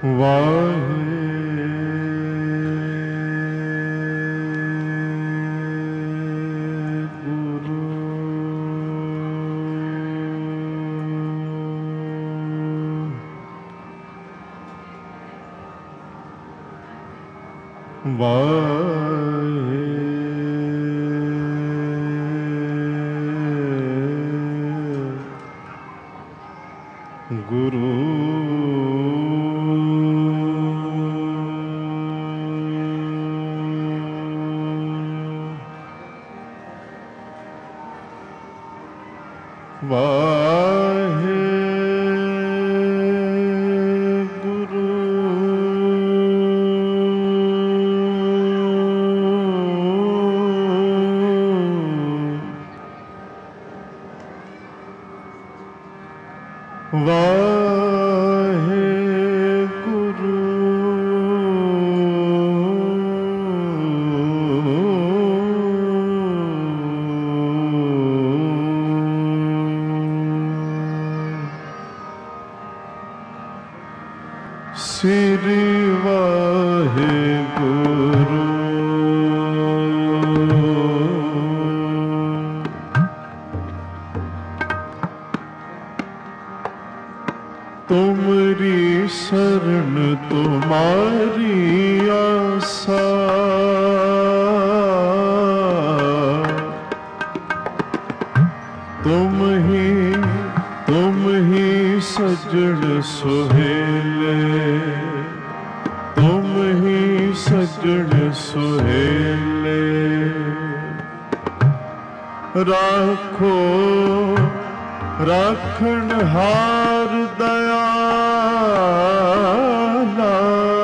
वाहे गुरु वाहे गुरु वाहे गुरु श्री वाहे गुरु तुमरी शरण तुम्हारी आसा तुम ही सजण सुहेले तुम ही सजण सुहेले राखो राखण हार दयाला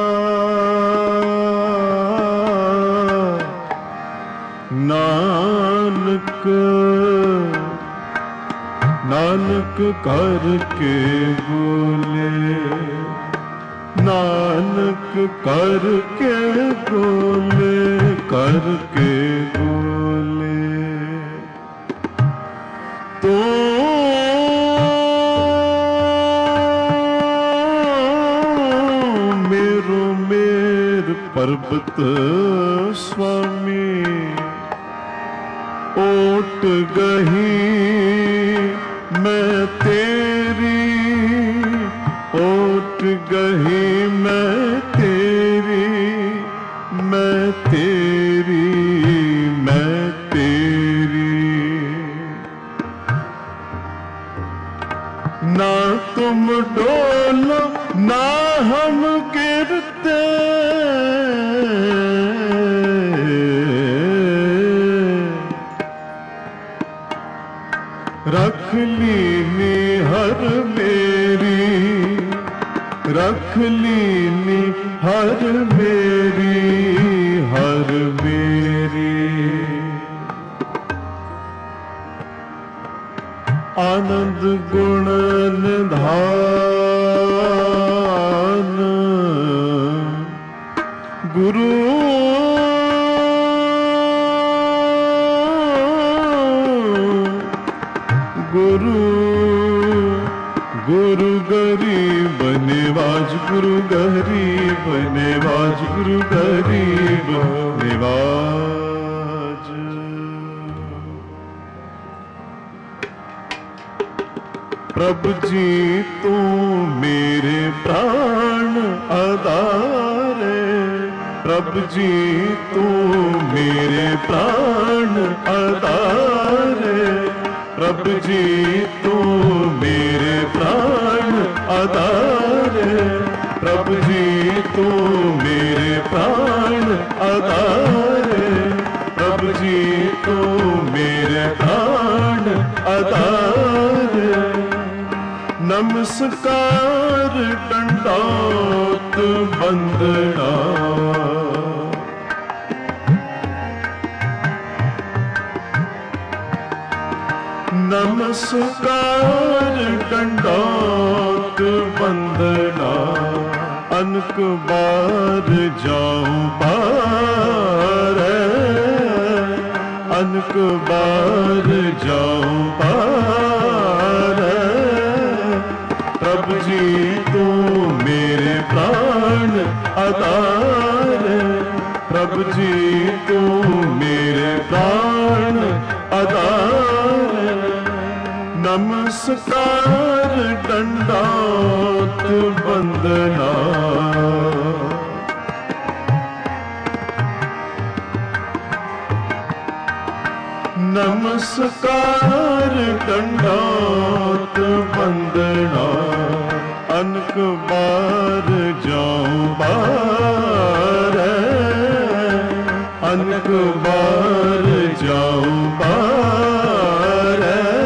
नानक नानक करके बोले नानक करके बोले करके बोले तो मेरो मेर पर्वत स्वामी ओट गही मैं तेरी ओट गही मैं तेरी मैं तेरी मैं तेरी ना तुम डोलो ना हम गिरते रख ली निहर मेरी रख ली निहर मेरी हर मेरी आनंद गुण निधान गुरु गुरु गुरु गरीब निवाज गुरु गरीब निवाज गुरु गरीब निवाज प्रभु जी तू मेरे प्राण आधारे प्रभु जी तू मेरे प्राण आधारे प्रभु जी तू मेरे प्राण आधारे प्रभु जी तू मेरे प्राण आधारे प्रभु जी तू मेरे प्राण आधारे नमस्कार दंडौत वंदना नमस्कार दंडौत वंदना अनक बार जाऊं पार अनक बार जाऊं पार प्रभु जी तू मेरे प्राण आधार प्रभु जी तू मेरे प्राण आधार नमस्कार दंडौत वंदना नमस्कार दंडौत वंदना अनक बार जाऊं बार अनक बार जाऊं बार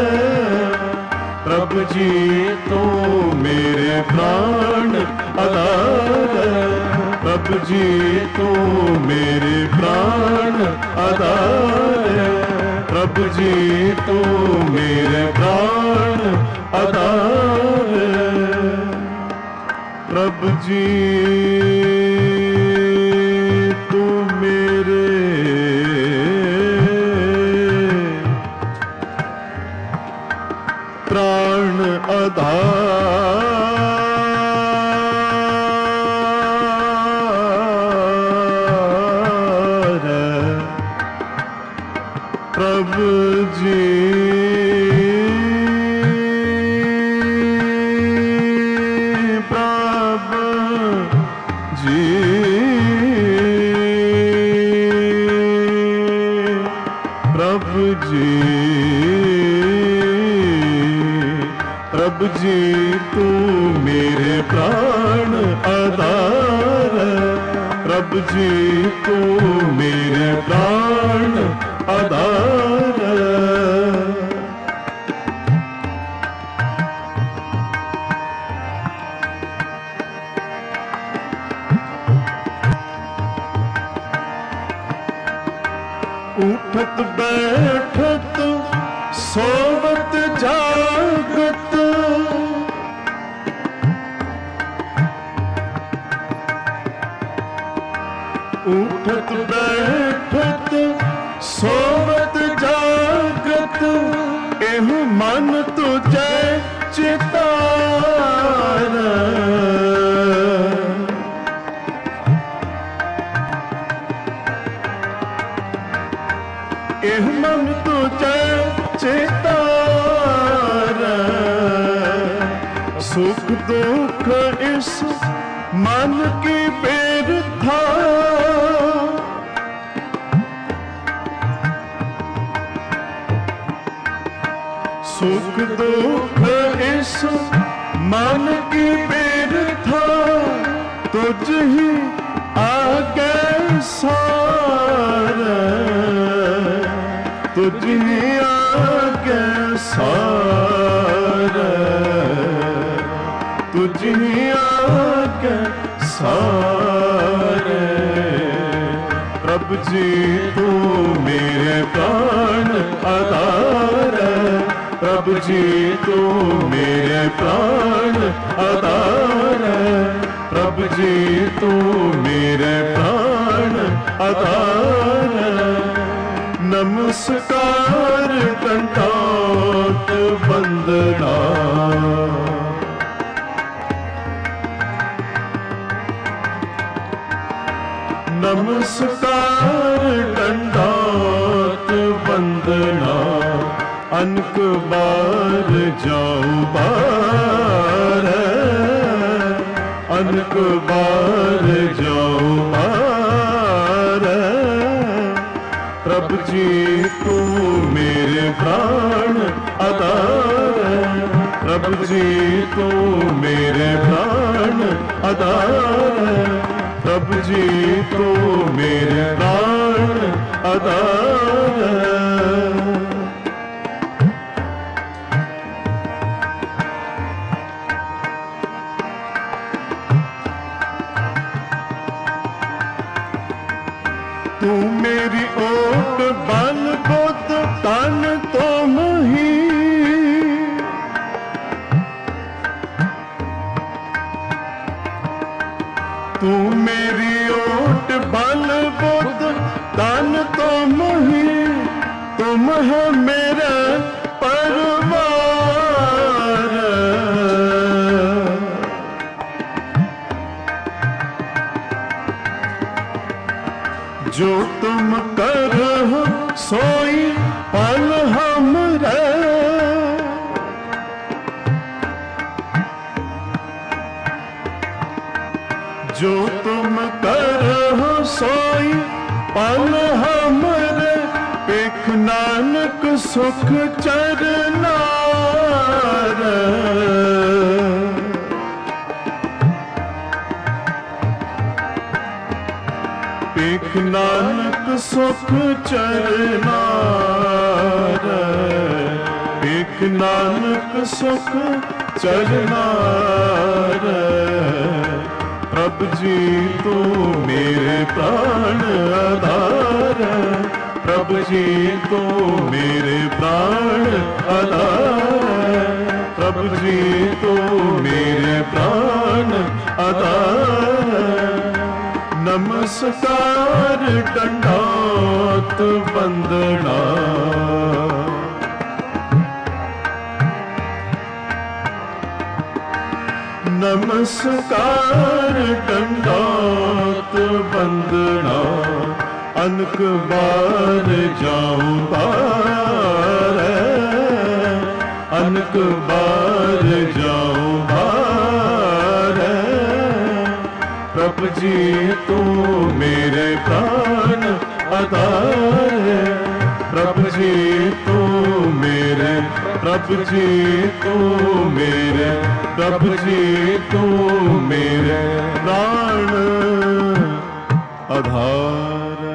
प्रभु जी तो मेरे प्राण आधार प्रभु जी तो मेरे प्राण आधार प्रभु जी तो मेरे प्राण आधार प्रभु जी तू मेरे प्राण आधार प्रभु जी प्रभु जी प्रभु जी प्रभु जी तू मेरे प्राण आधार प्रभु जी तू मेरे प्राण आधार उठत बैठत सोवत जागत उठत बैठत सोवत जागत एह मन तुझे चितार एह मन तुझे चितार सुख दुख इस मन की बेरथा सुख दुख इस मन की बेरथा तुझ ही आगे सार तुझ ही आगे सार तुझ ही आगे सार प्रभु जी तू मेरे प्राण आधार प्रभु जी तू मेरे प्राण आधार प्रभु जी तू मेरे प्राण आधार नमस्कार दंडौत वंदना नमस्कार दंडौत वंदना अनक बार जाऊं बार अनक बार जाऊं बार प्रभु जी तू मेरे प्राण आधार प्रभु जी तू मेरे प्राण आधार प्रभु जी तू मेरे प्राण आधार तू मेरी ओट बल बुद्ध तन तुम ही तू मेरी ओट बल बुद्ध तन तुम ही तुम है मेरा परिवार जो तुम करहो सोई पल हमरे, जो तुम करहो सोई पल हमरे, पेख नानक सुख चरना रे। पेख नानक सुख चरना रे, पेख नानक सुख चरना रे। प्रभु जी तू मेरे प्राण आधार, प्रभु जी तू मेरे प्राण आधार, प्रभु जी तू मेरे प्राण आधार। नमस्कार दंडवत वंदना, नमस्कार दंडवत वंदना। अनक बार जाऊं बार, अनक बार जाऊं बार। प्रभु जी तू मेरे प्राण आधार, प्रभु जी तू मेरे, प्रभु जी तू मेरे, प्रभु जी तू मेरे प्राण आधार।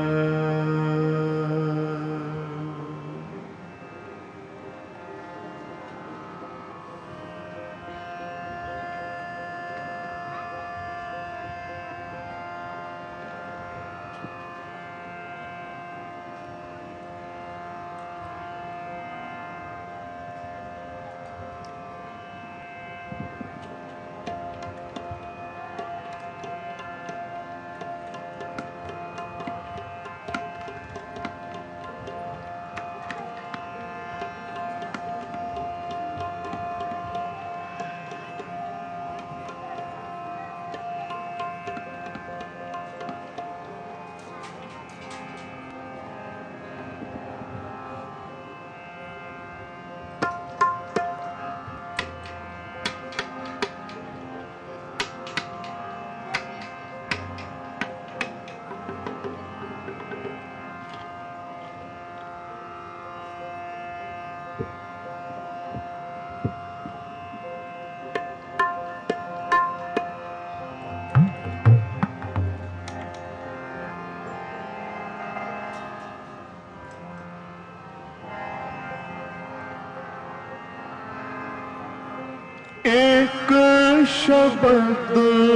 एक शब्द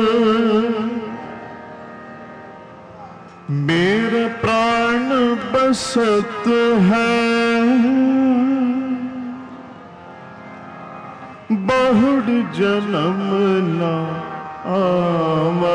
मेरे प्राण बसत है, बहुड़ जन्म न आवा।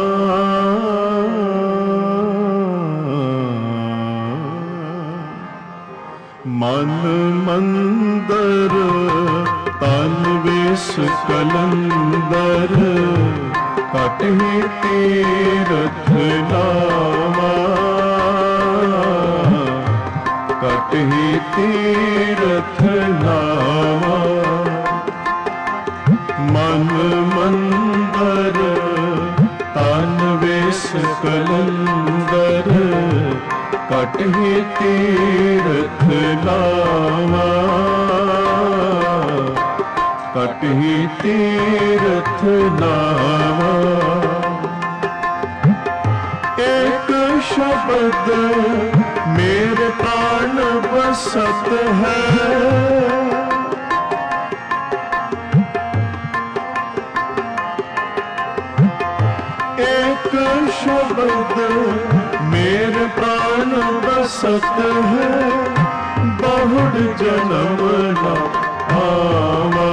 मन मंदर तन विष कलंदर, कटहि तीरथ नावा, कटहि तीरथ नावा। मन मंदर तन विष कलंदर, कटहि तीरथ नावा, कटहि तीरथ नावा। एक शब्द मेरे प्राण बसत है, एक शब्द मेरे प्राण बसत है, बहुड़ जन्म न आवा,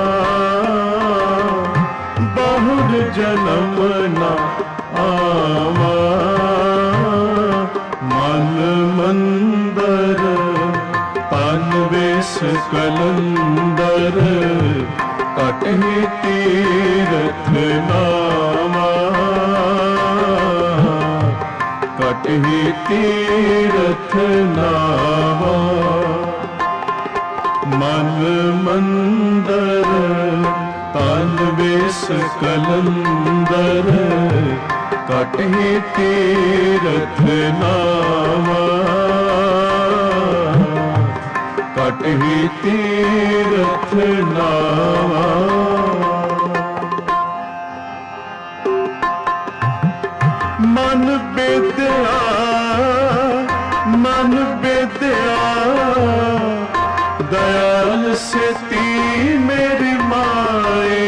बहुड़ जन्म न आवा। मन मंदर तन विष कलंदर, कटहि तीरथ नावा, कटहि तीरथ नावा। मन मंदर तन बेस कलंदर कटहि तीरथ नावा। कटहि तीरथ नावा। मन बेदया मन बेदया दयाल सेती मेरी माई।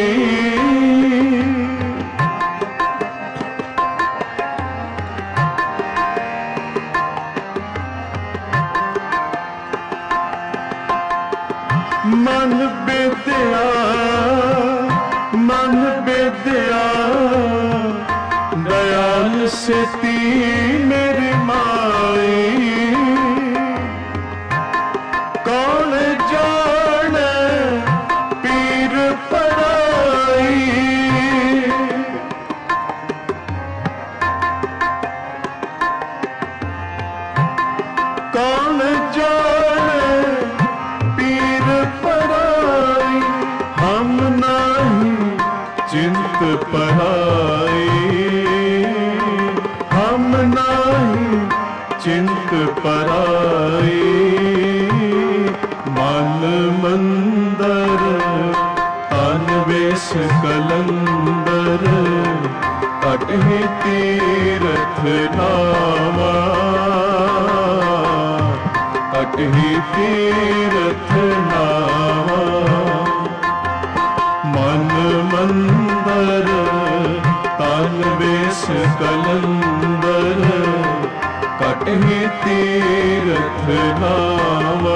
मन बेदया मन बेदया दयाल सेती मेरी माई। कौन जाने पीर पराई। कौन जाने पीर पराई। हम नहीं चिंत पराई। हम नहीं चिंत पराई। मन मंदर तन बेस कलंदर कटहि तीरथ नावा। कटहि तीरथ नावा। मन मंदर तन बेस कलंदर कटहि तीरथ नावा।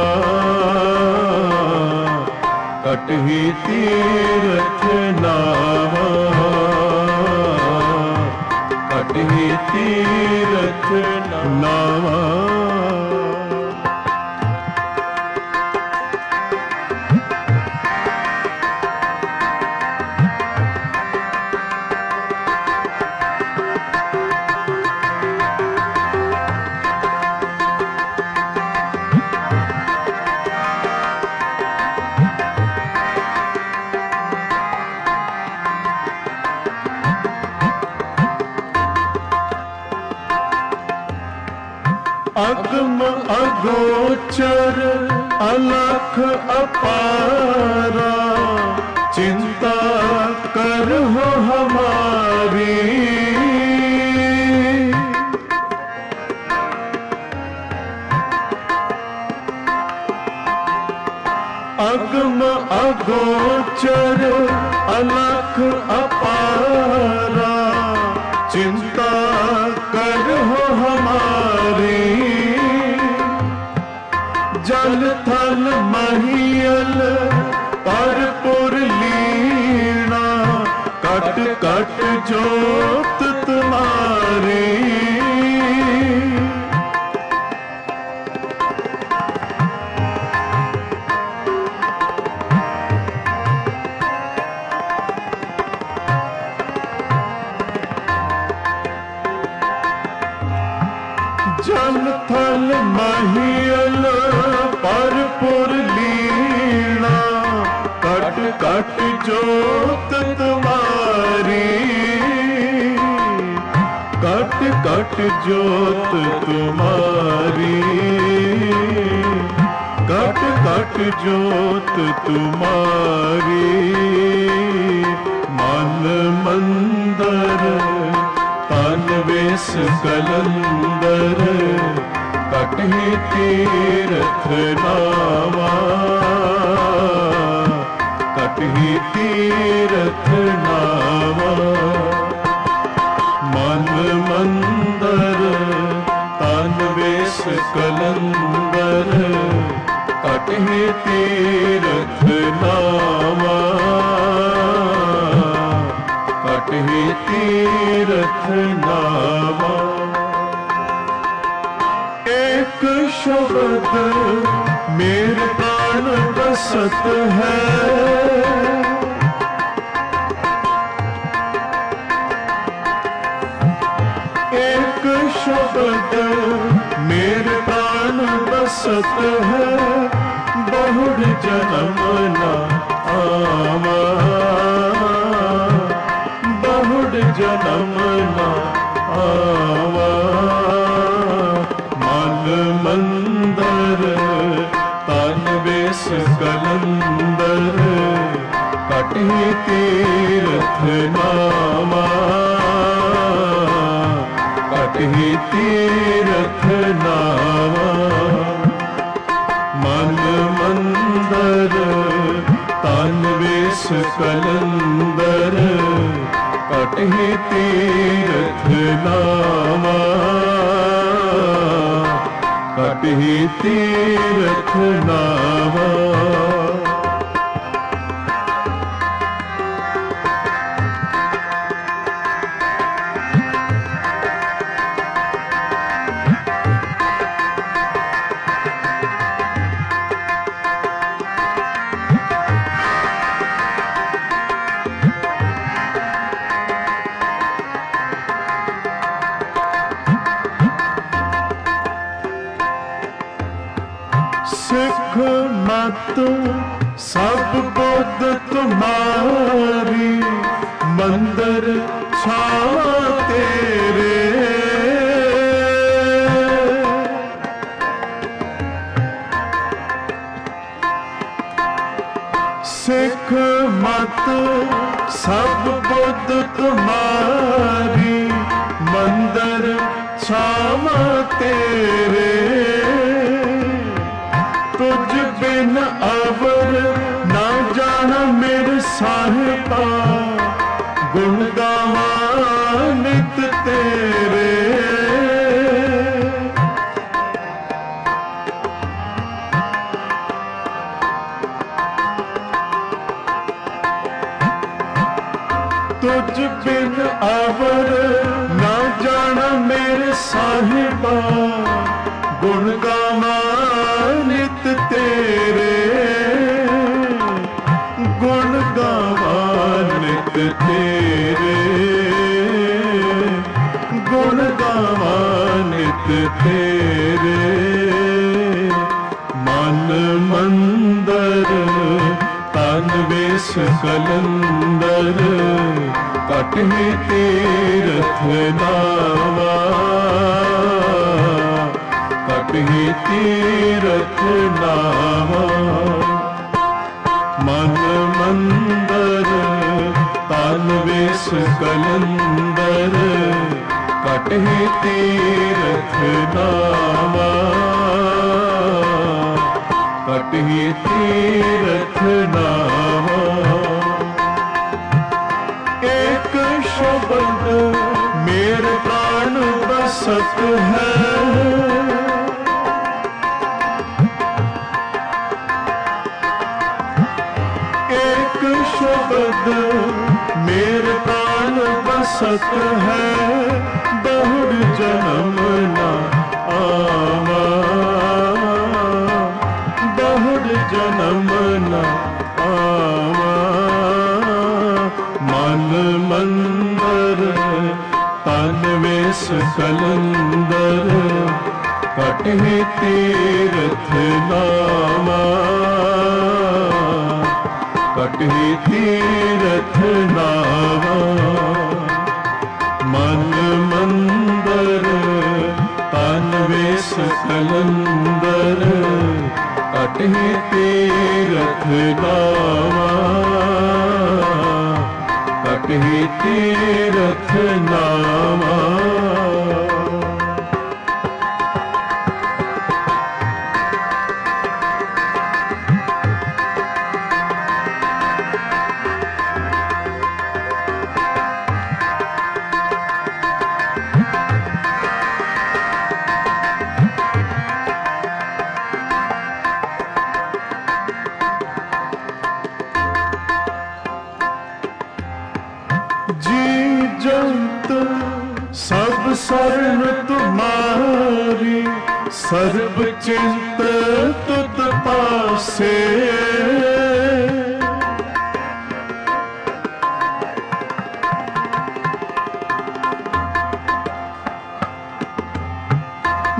कटहि तीरथ नावा। कटहि तीरथ नावा। अगम अगोचर अलख अपारा चिंता करहो हमारी। अगम अगोचर अलख अपारा चिंता करहो हमारी। जल थल महियल परपुर लीना कट कट जोत तुम्हारी। जल थल महियल परपुर लीना कट कट जोत तुम्हारी। कट कट जोत तुम्हारी। कट कट जोत तुम्हारी। मन मंदर तन बेस कलंदर कटहि तीरथ नावा। कटहि तीरथ नावा। मन मंदर तन बेस कलंदर कटहि तीरथ नावा। कटहि तीरथ नावा। एक शब्द मेरे प्राण बसत है। एक शब्द शब्द मेरे प्राण बसत है, बहुड़ जन्म न आवा, बहुड़ जन्म न आवा। मन मंदर तन बेस कलंदर, कटे तीर्थ नामा, कटे तीर्थ नामा। मन मंदर तन बेस कलंदर, कटे तीर्थ नामा, कटे तीर्थ नामा। सिख मत सब बुद्ध तुम्हारी, मंदिर छावा तेरे। सिख मत सब बुद्ध तुम्हारी, मंदिर छावा तेरे। तुझ बिन अवर ना जाना मेरे साहिबा, गुण गावा नित तेरे। तुझ बिन अवर ना जाना मेरे साहिबा, गुण गावा नित तेरे। गुण गावा नित तेरे, गुण गावा नित तेरे। मन मंदर तन बेस कलंदर, कटे तीर्थ नावा, कटे तीर्थ नावा। मन मंदर तन बेस कलंदर, कटे तीर्थ नावा, कटे तीर्थ नावा। एक शब्द मेरे प्राण बसत है, एक शब्द मेरे प्राण बसत है, बहुड़ जन्म न आवा, बहुड़ जन्म न आवा। मन मंदर तन बेस कलंदर, कटे तीर्थ नामा, कटे तीर्थ नावा। मन मंदर तन बेस कलंदर, कटे तीर्थ नावा, कटे तीर्थ नावा। जी जंत सब शरण तुम्हारी, सर्ब चिंत तुत पासे।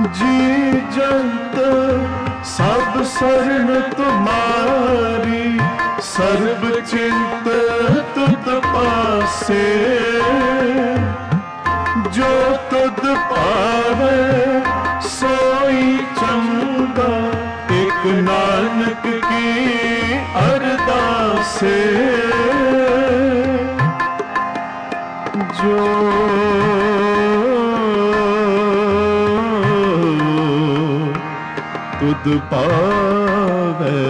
जी जंत सब शरण तुम्हारी, सर्ब चिंत तुद पासे। जो तुद पावे सोई चंगा, एक नानक की अरदासे। जो तुद पावे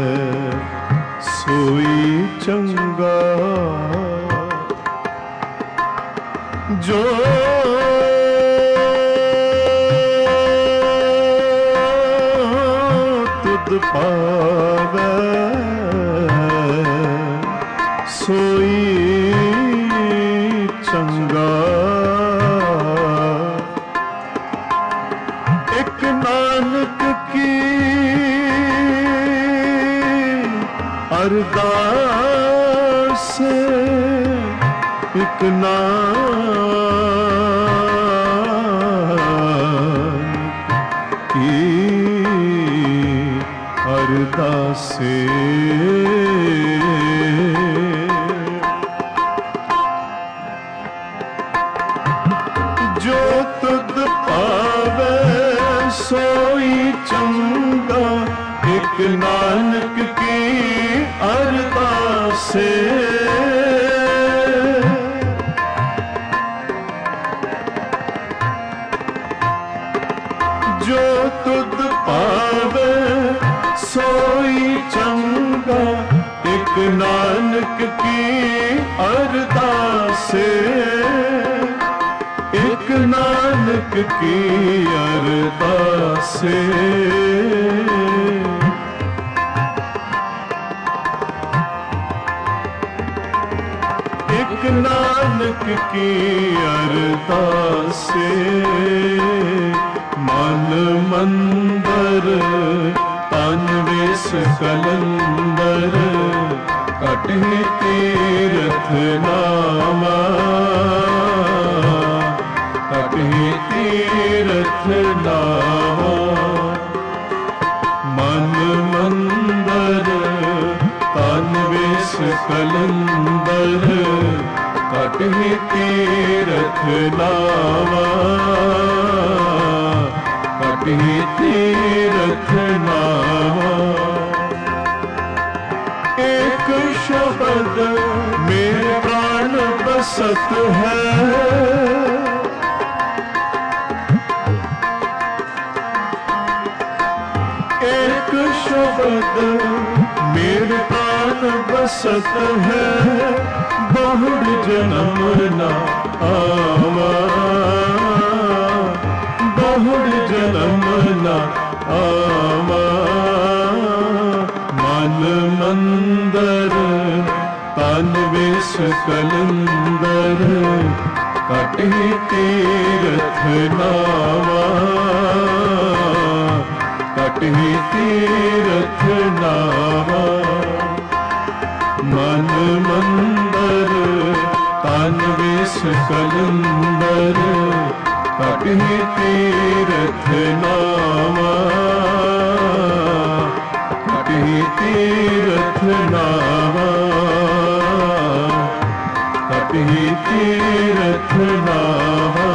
सोई चंगा, जो तुद पावे सोई चंगा। एक नानक की अरदास, एक नानक की अरदासे। जो तुद पावे सोई चंगा, एक नानक की अरदासे। जो तुद पावे सोई चंगा, एक नानक की अरदासे। एक नानक की अरदासे। एक नानक की अरदासे। मन मंदर तन वेस कलंदर, कटे तीरथ नामा, कटे तीरथ नामा। मन मंदर तन वेस कलंदर, कटे तीरथ नामा, कटे तीरथ नामा। एक शब्द मेरे प्राण बसत है, एक शब्द मेरे प्राण बसत है। बहुड़ जन्म ना आवा, बहुड़ जन्म ना आवा। मन मंदर तन वेस कलंदर, कटे तीरथ नावा, कटे तीरथ नावा। मन मंदर तन वेस कलंदर, कटे तीरथ नावा, कटे तीरथ नावा, कटे तीरथ नावा,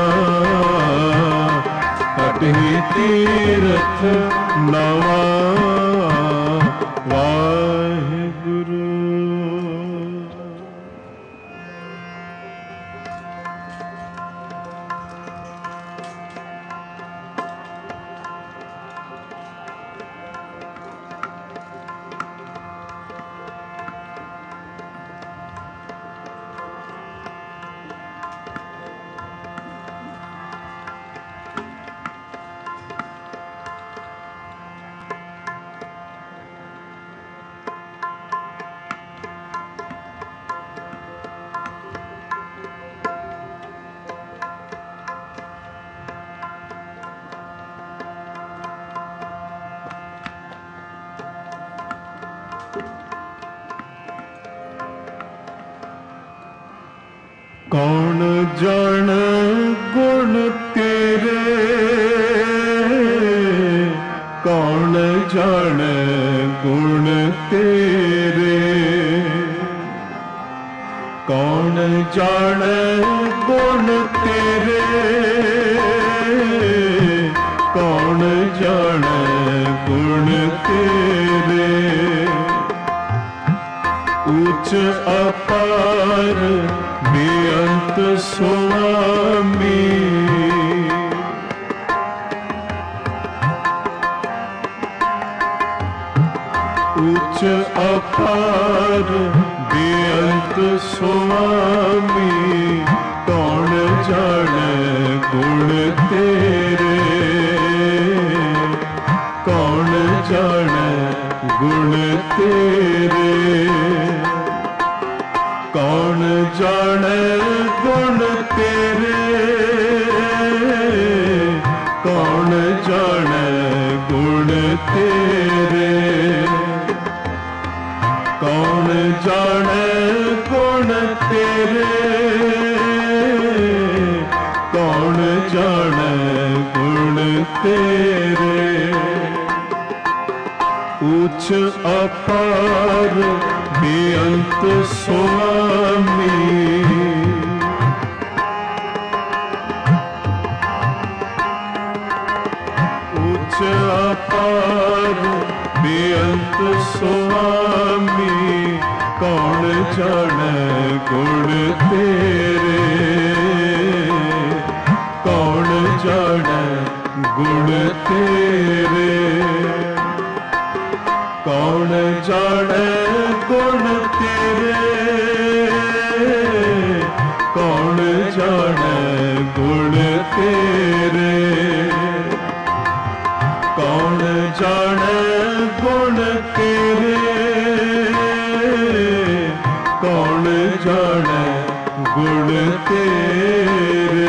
कटे तीरथ नावा। वाहिगुरु। कौन जान गुण तेरे, जाने गुण तेरे, कौन जाने गुण तेरे। ऊंच अपार बेअंत स्वामी, ऊंच अपार बेअंत स्वामी, कौन जाने गुण तेरे, कौन जाने गुण तेरे। कौन जाने गुण तेरे, कौन जाने गुण तेरे। कौन जाने गुण तेरे, कौन जाने गुण तेरे। ऊंच अपार बेअंत स्वामी, ऊंच अपार बेअंत स्वामी, कौन जाने गुण तेरे, कौन जाने गुण तेरे। कौन जाने गुण तेरे, कौन जाने गुण तेरे। कौन जाने गुण तेरे, कौन जाने गुण तेरे।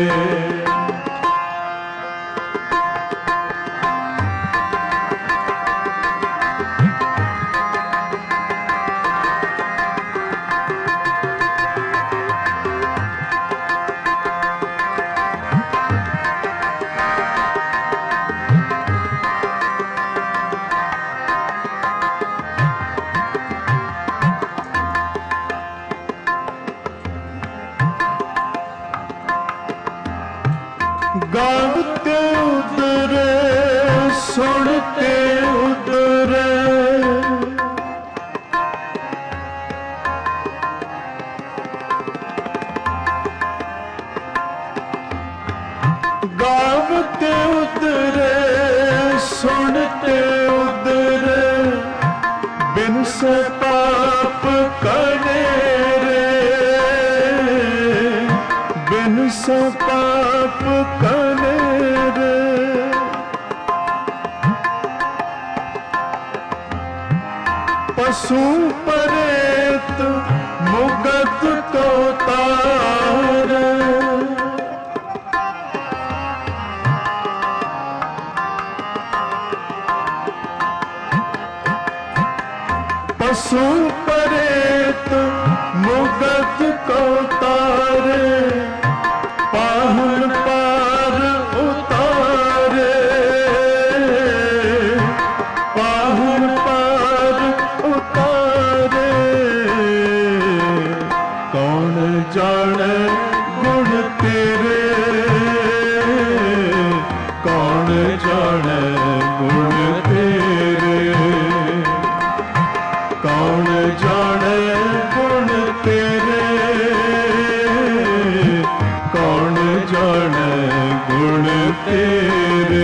गावते उतरे सुनते उतरे, गावते उतरे सुनते उतरे, बिन से पाप करे रे, बिन से पाप करे रे। पशु परेत मुगत को तारे, पशु परेत मुगत को तारे, पाहुन पार उतारे, पाहुन पार उतारे। कौन जाने गुण तेरे, कौन जाने गुण तेरे। कौन जाने गुण तेरे, कौन जाने गुण तेरे।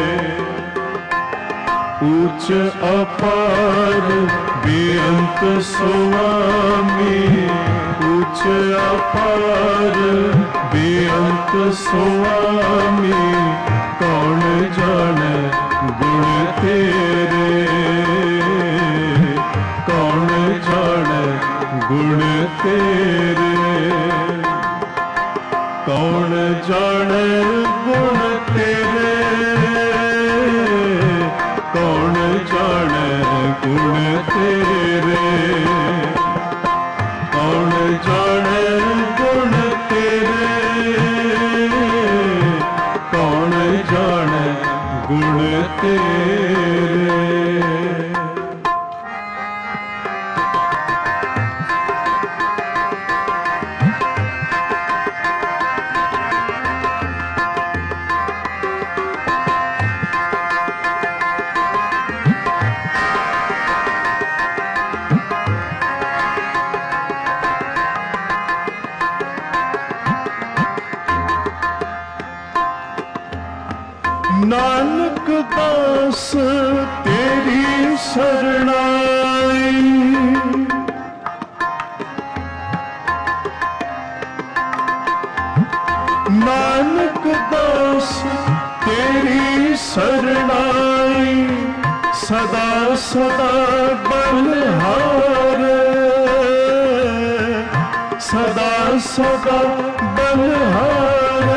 ऊंच अपार बेअंत स्वामी, ऊंच अपार बेअंत स्वामी, कौन जाने गुण तेरे, कौन जाने गुण तेरे। कौन जाने गुण तेरे, कौन जाने गुण तेरे। कौन जाने गुण तेरे, कौन जाने गुण तेरे। नानक दास तेरी शरणाई। नानक दास तेरी शरणाई, सदा सदा बलहार, सदा सदा बलहार।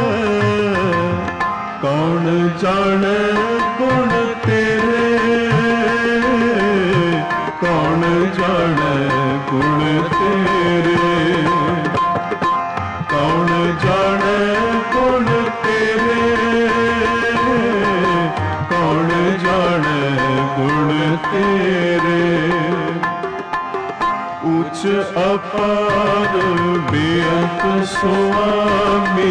कौन जाने गुण तेरे, कौन जाने गुण तेरे, कौन जाने गुण तेरे, कौन जाने गुण तेरे। उच्च अपार बेअंत स्वामी,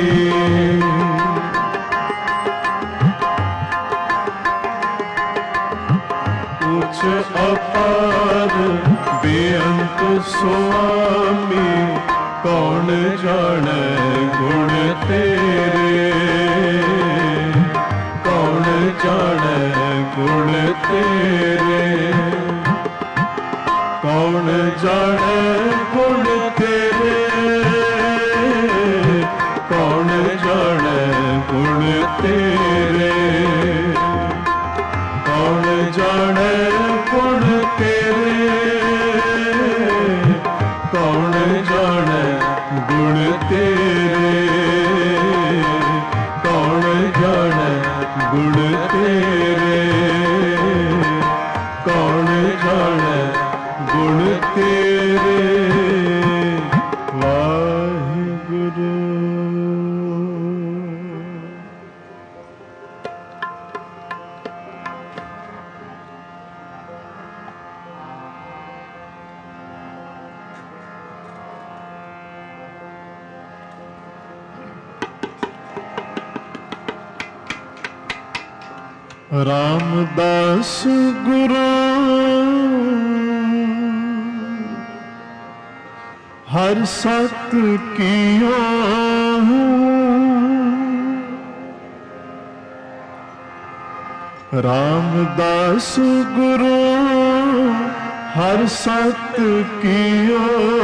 उच्च अपार बेअंत स्वामी। कौन जाने गुण तेरे, कौन जाने गुण तेरे, कौन जाने गुण तेरे, कौन जाने गुण तेरे, कौन जाने गुण तेरे, कौन जाने गुण तेरे, कौन जाने गुण तेरे, कौन जाने गुण तेरे। वाहिगुरु। रामदास गुरु हर सत किया, रामदास गुरु हर सत किया।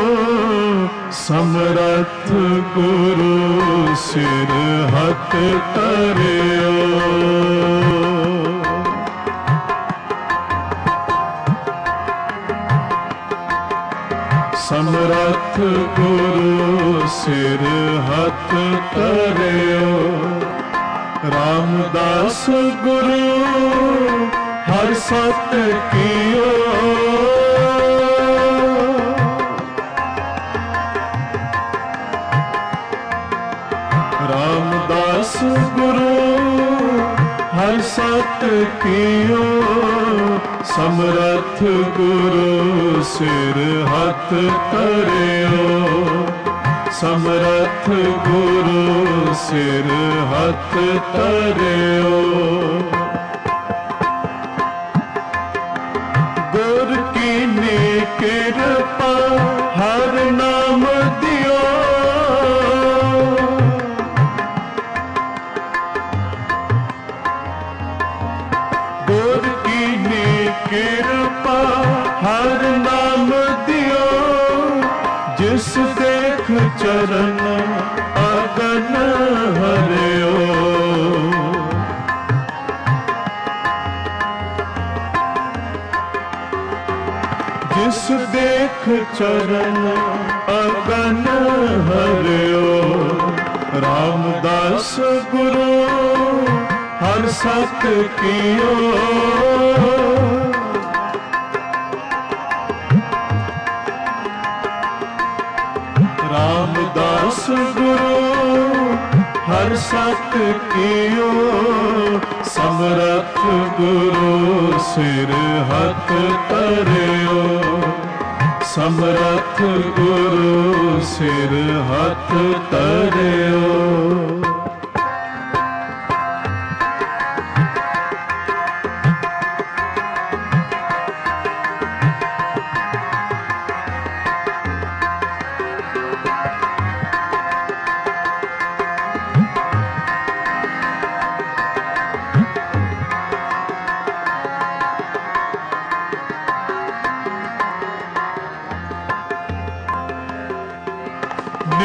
समरथ गुरु सिर हथ तरियो, समरथ गुरु सिर हथ तरियो। रामदास गुरु हर सत कियो, रामदास गुरु हर सत कियो। समरथ गुरु सिर हथ तरियो, समरथ गुरु सिर हथ तरियो। गुर कीनी कृपा हर नाम दियो, गुर कीनी कृपा हर नाम दियो। जिस देख चरण अगन हरियो, जिस देख चरण अगन हरियो। रामदास गुरु हर सत कियो, रामदास गुरु हर सत कियो। समरथ गुरु सिर हथ तरियो, समरथ गुरु सिर हथ तरियो।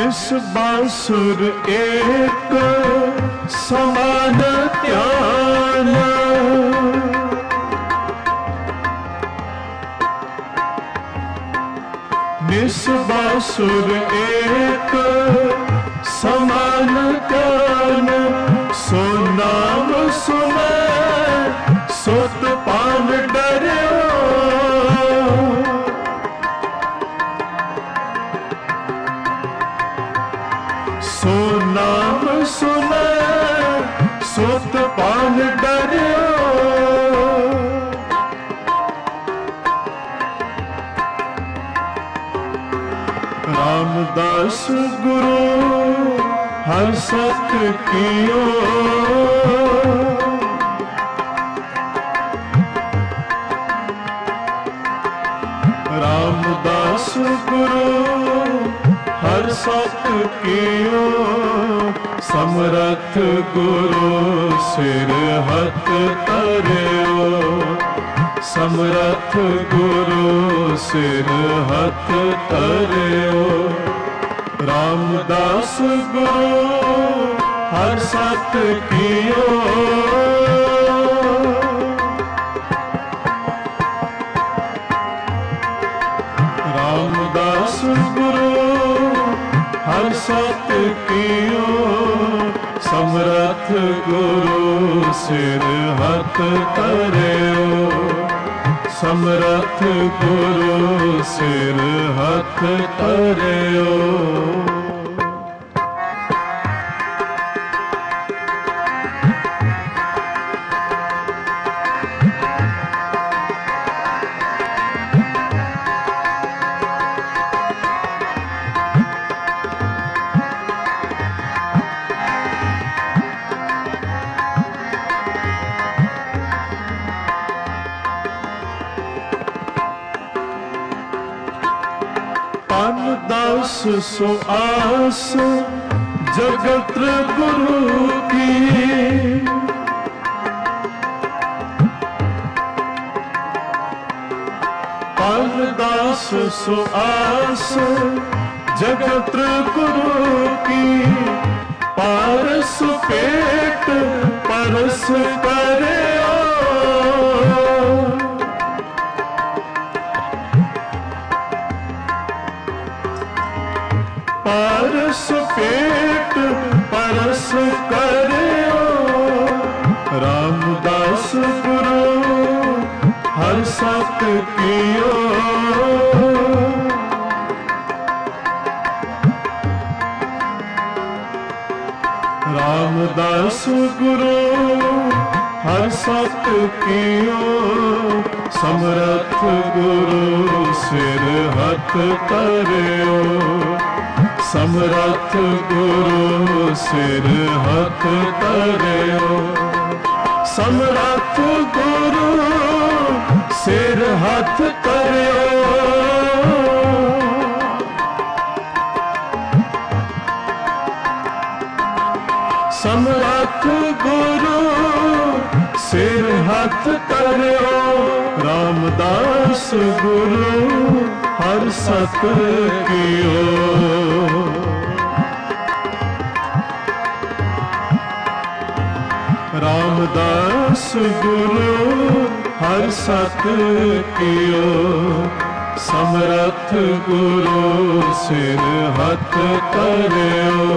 निस बासुर एक समान ध्यान, निस बासुर एक समान ध्यान, सो नाम सुने सोत पान डरियो, सो नाम सुने सोत पान डरियो। रामदास गुरु हर सत कियो, रामदास गुरु हर सत कियो, समरथ गुरु सिर हथ तरियो, समरथ गुरु सिर हथ तरियो। रामदास गुरु हर सत कियो, रामदास गुरु हर सत कियो, समरथ गुरु सिर हथ तरियो, समरथ गुरु सिर हथ तरियो। दास सो आस जगत गुरु की, दास सो आस जगत गुरु की, पारस पेट परस करे, पारस पेट परस करियो। रामदास गुरु हर सत कियो, रामदास गुरु हर सत कियो, समरथ गुरु सिर हथ तरियो, समरथ गुरु सिर हथ तरियो, समरथ गुरु सिर हथ तरियो, समरथ गुरु सिर हथ तरियो। रामदास गुरु हर सत कियो, रामदास गुरु हर सत कियो, समरथ गुरु सिर हथ तरियो,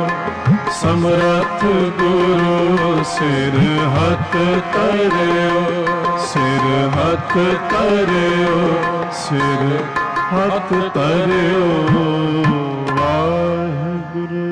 समरथ गुरु सिर हथ तरियो, सिर हथ तरियो, सिर हथ तरियो। वाहिगुरु।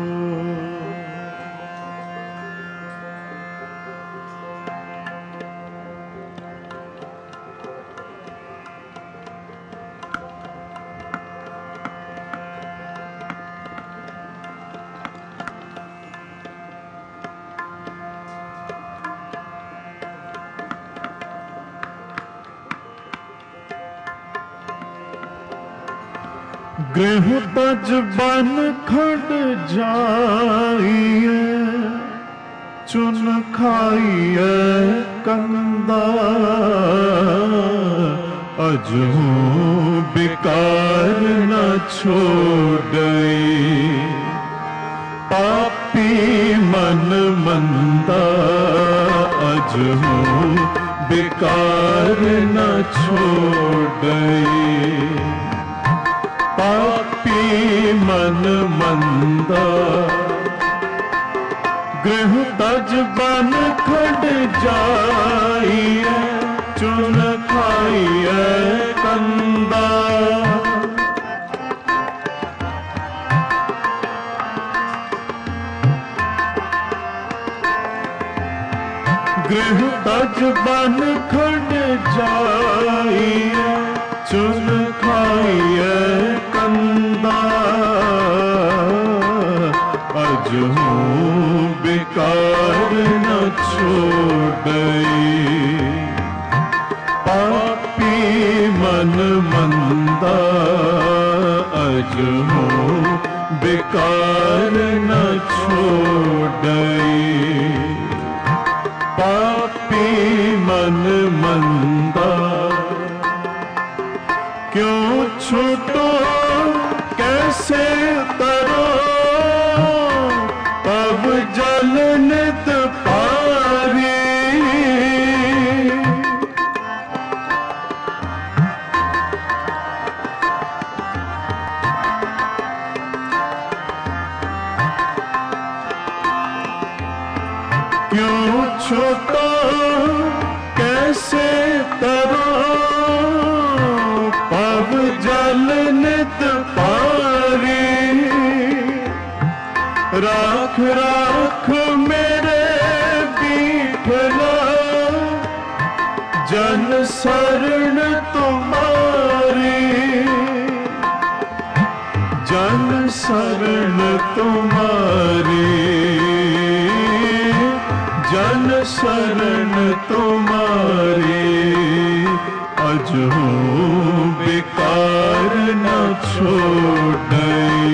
गृह तज बन खड़ जाइए, चुन खाइए कंदा, अजहू बिकार न छोड़ई, पापी मन मंदा अज हूँ बेकार न छोड़ई। पापी मन मंदा गृह तज बन खड़ जाइए, चुन खाइए कंदा। गृह तज बन खड़ जाइए, चुन खाइए कंदा। अज हूँ बेकार न छोड़ई। पापी मन मंदा अज हूँ बेकार न छोड़ई। पापी मन मंदा क्यों छूटो कैसे तरो, अब जल नित पारी। क्यों छूटो कैसे तरो, पब जल नित पारी। राख राख मेरे बीठला, जन शरण तुम्हारी। जन शरण तुम्हारी, जन शरण तुम्हारी। अज हूँ बेकार न छोड़ई।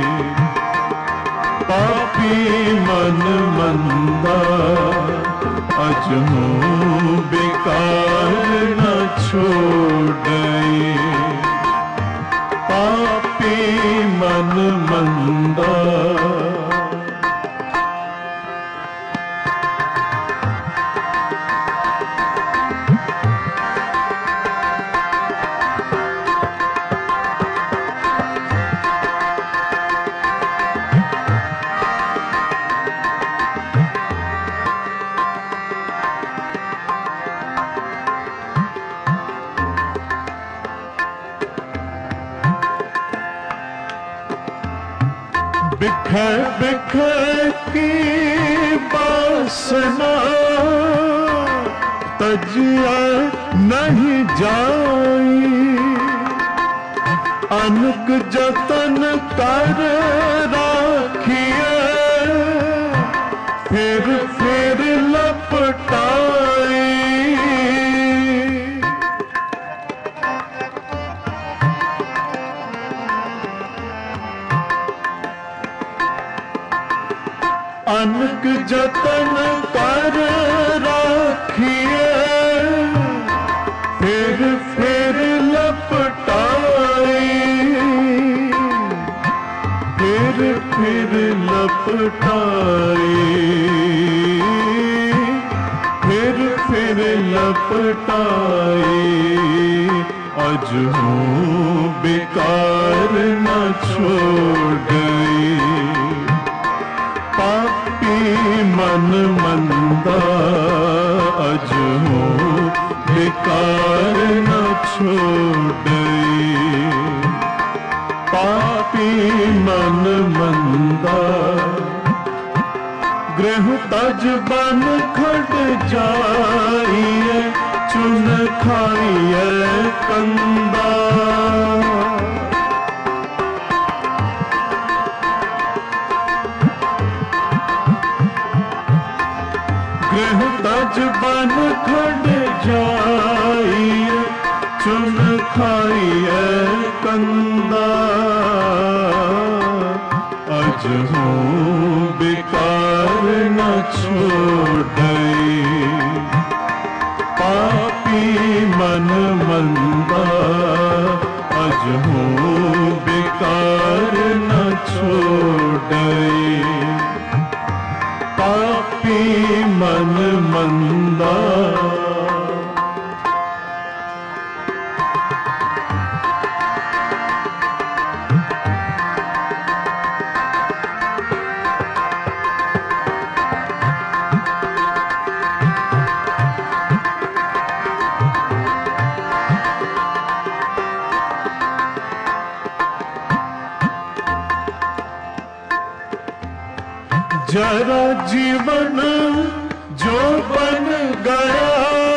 पापी मन मंदा अज हूँ बेकार न छोड़ई। पापी मन मंदा बिखर बिखर की बासना, तजिया नहीं जाई। अनक जतन कर राखिए, फिर लपटाई। अनक जतन कर राखिए, फिर लपटाई। फिर लपटाई। फिर लपटाई। अज हूँ बेकार न छोड़ई। पापी मन मंदा अज हूँ बेकार न छोड़ई। पापी मन मंदा गृह तज बन खड़ जाइए, चुन खाइए कंदा। गृह तज बन खड़ जाइए, चुन खाइए कंदा। अज हूँ बेकार न छोड़ई। पापी मन मंदा अज हूँ बेकार न छोड़ई। पापी मन मंदा। जरा जीवन जो बन गया,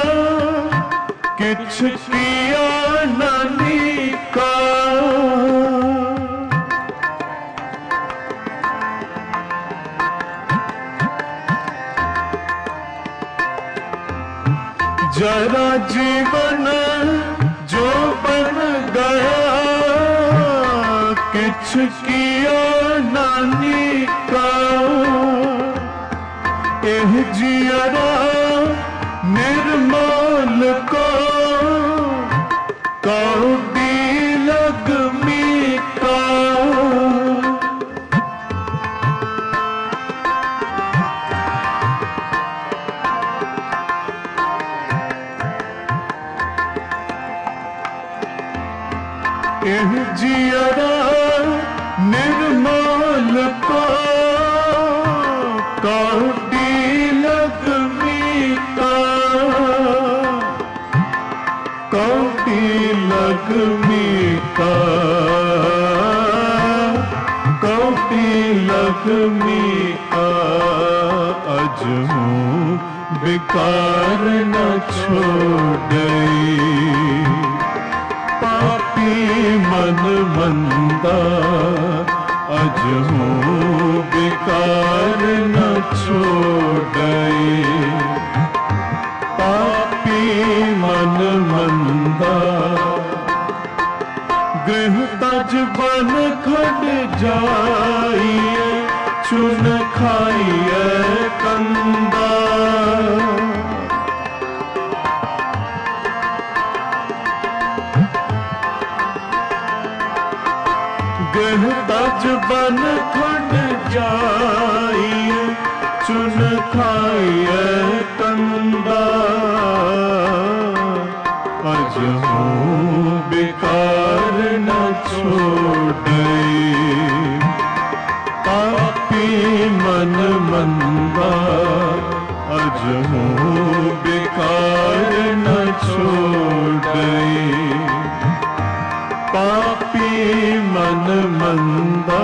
किछ किया नानी का। जरा जीवन जो बन गया, किछ किया नानी का। एह जियरा निर्मल को कौड़ी लगमी का। एह जियरा निर्मल को कौड़ी लगमी का। कौड़ी लगमी का, कौड़ी लगमी का। अज हूँ बेकार न छोड़ई, पापी मन मंदा। अज हूँ बेकार न छोड़ई, पापी मन मंदा। गृह तज बन खड़ जाइए, चुन खाइए कंदा। गृह तज बन खड़ जाइए, चुन खाइए कंदा। अज हूँ बेकार न छोड़ई, पापी मन मंदा। अज हूँ बेकार न छोड़ई, पापी मन मंदा।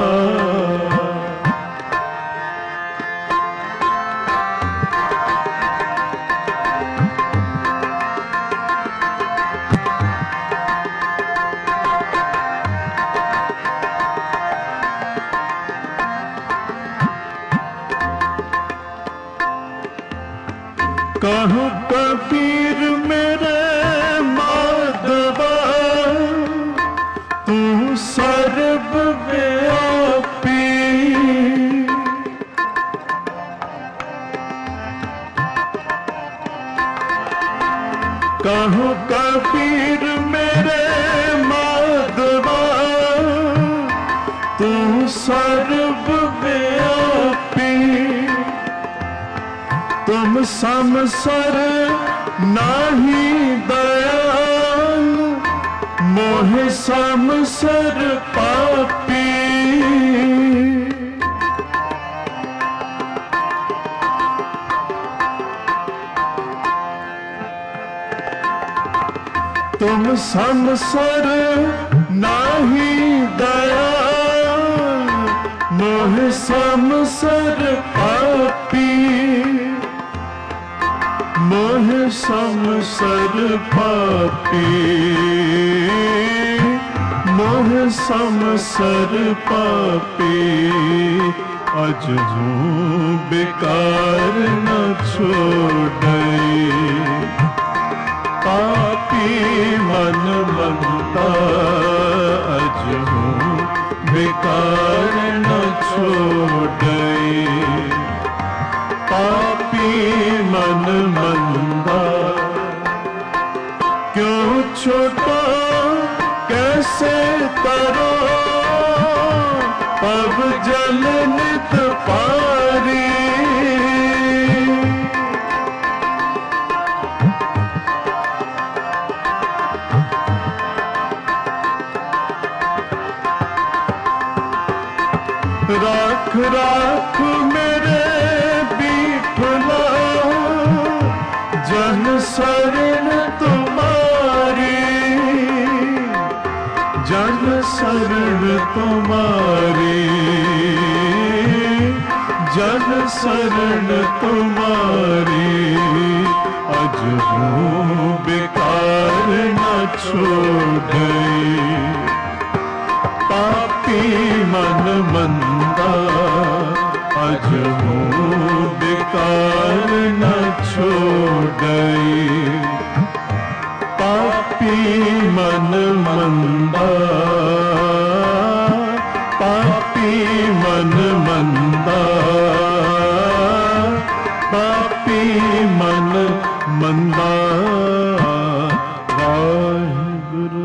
कहूँ कबीर मेरे माधवा, तू सर्व व्यापी। कहूँ कबीर मेरे माधवा, तू सर्व व्यापी। तुम समसर नाही दयाल, मोह समसर पापी। तुम समसर नाही दयाल, मोह समसर पापी। मोह समसर पापी, मोह समसर पापी। अज हूँ बेकार न छोड़ई, पापी मन मंदा। अज हूँ बेकार न छोड़ई, पापी मन मंदा। क्यों छोटा कैसे तरो, पव जल नित पारी। मन शरण तुम्हारी, अज हूँ बेकार न छोड़ई। पापी मन मंदा, अज हूँ बेकार न छोड़ई। पापी मन मंदा, पापी मन मंदा, पापी मन मंदा। वाहिगुरु।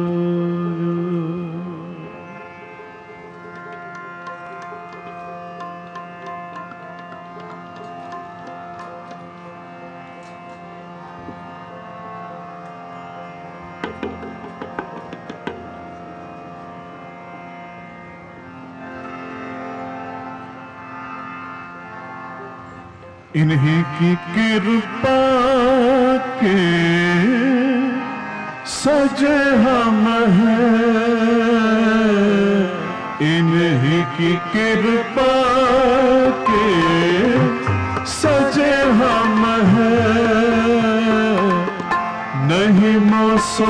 इन्हीं की कृपा के सजे हम हैं, इन्हीं की कृपा के सजे हम हैं। नहीं मोसो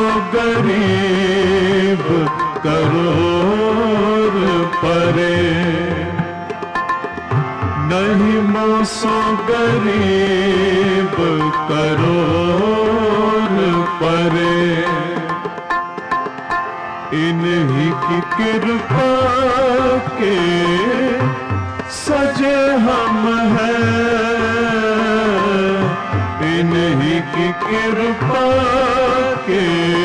गरीब करोड़ परे, नहीं मोसो गरीब करोड़ परे। इन्हीं की कृपा के सजे हम हैं, इन्हीं की कृपा के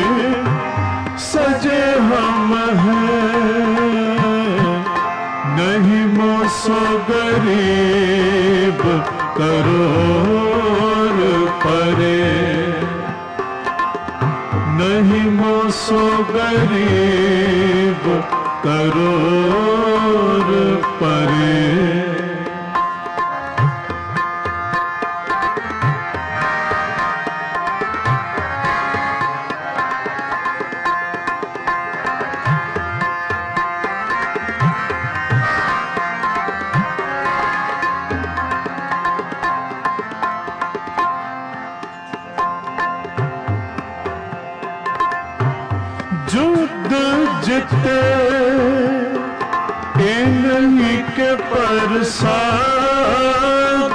सजे हम हैं। नहीं मोसो गरीब करोड़ परे, नहीं मोसो गरीब करोड़ परे। युद्ध जीते इन्हीं के प्रसाद,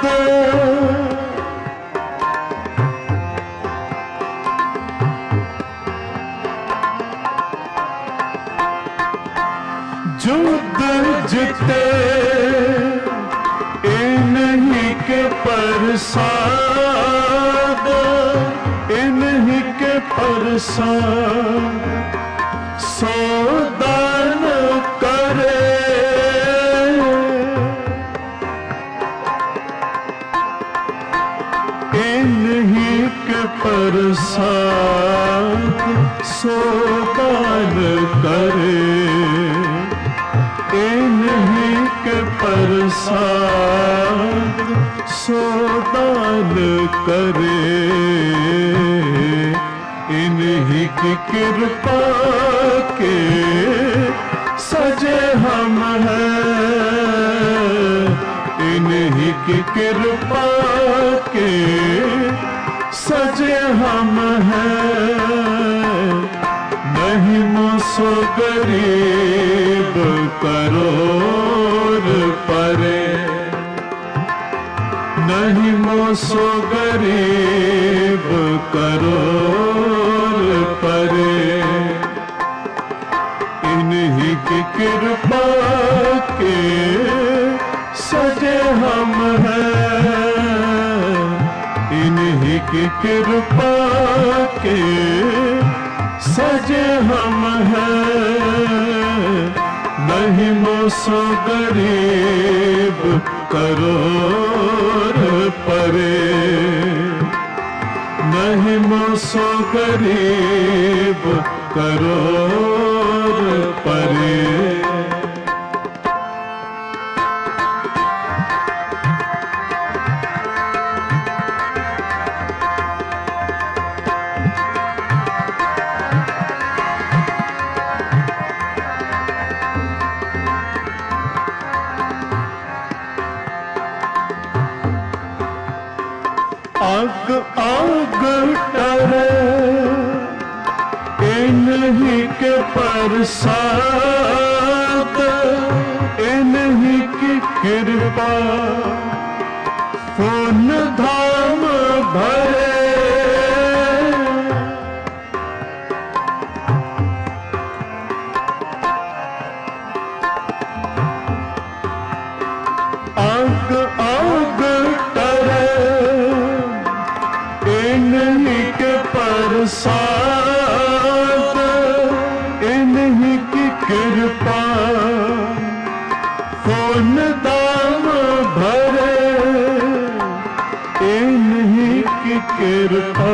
युद्ध जीते इन्हीं के प्रसाद, इन्हीं के प्रसाद। सोदान करे इन्हीं के प्रसाद, सोदान करे इन्हीं के प्रसाद, सोदान करे। इन्हीं की कृपा के सजे हम हैं, इन्हीं की कृपा के सजे हम हैं। नहीं मोसो गरीब करोड़ परे, नहीं मोसो गरीब करोड़ परे। इन्हीं की कृपा के सजे हम हैं, इन्हीं की कृपा के सजे हम हैं। नहीं मोसो गरीब करोड़ परे, नहीं मोसो गरीब करोड़ परे। आग आग टरे इन्हीं के प्रसाद, इन्हीं की कृपा पुण्य धाम भरे। आग आग टरे इन्हीं के प्रसाद, इन्हीं की कृपा पुण्य धाम भरे, इन्हीं की कृपा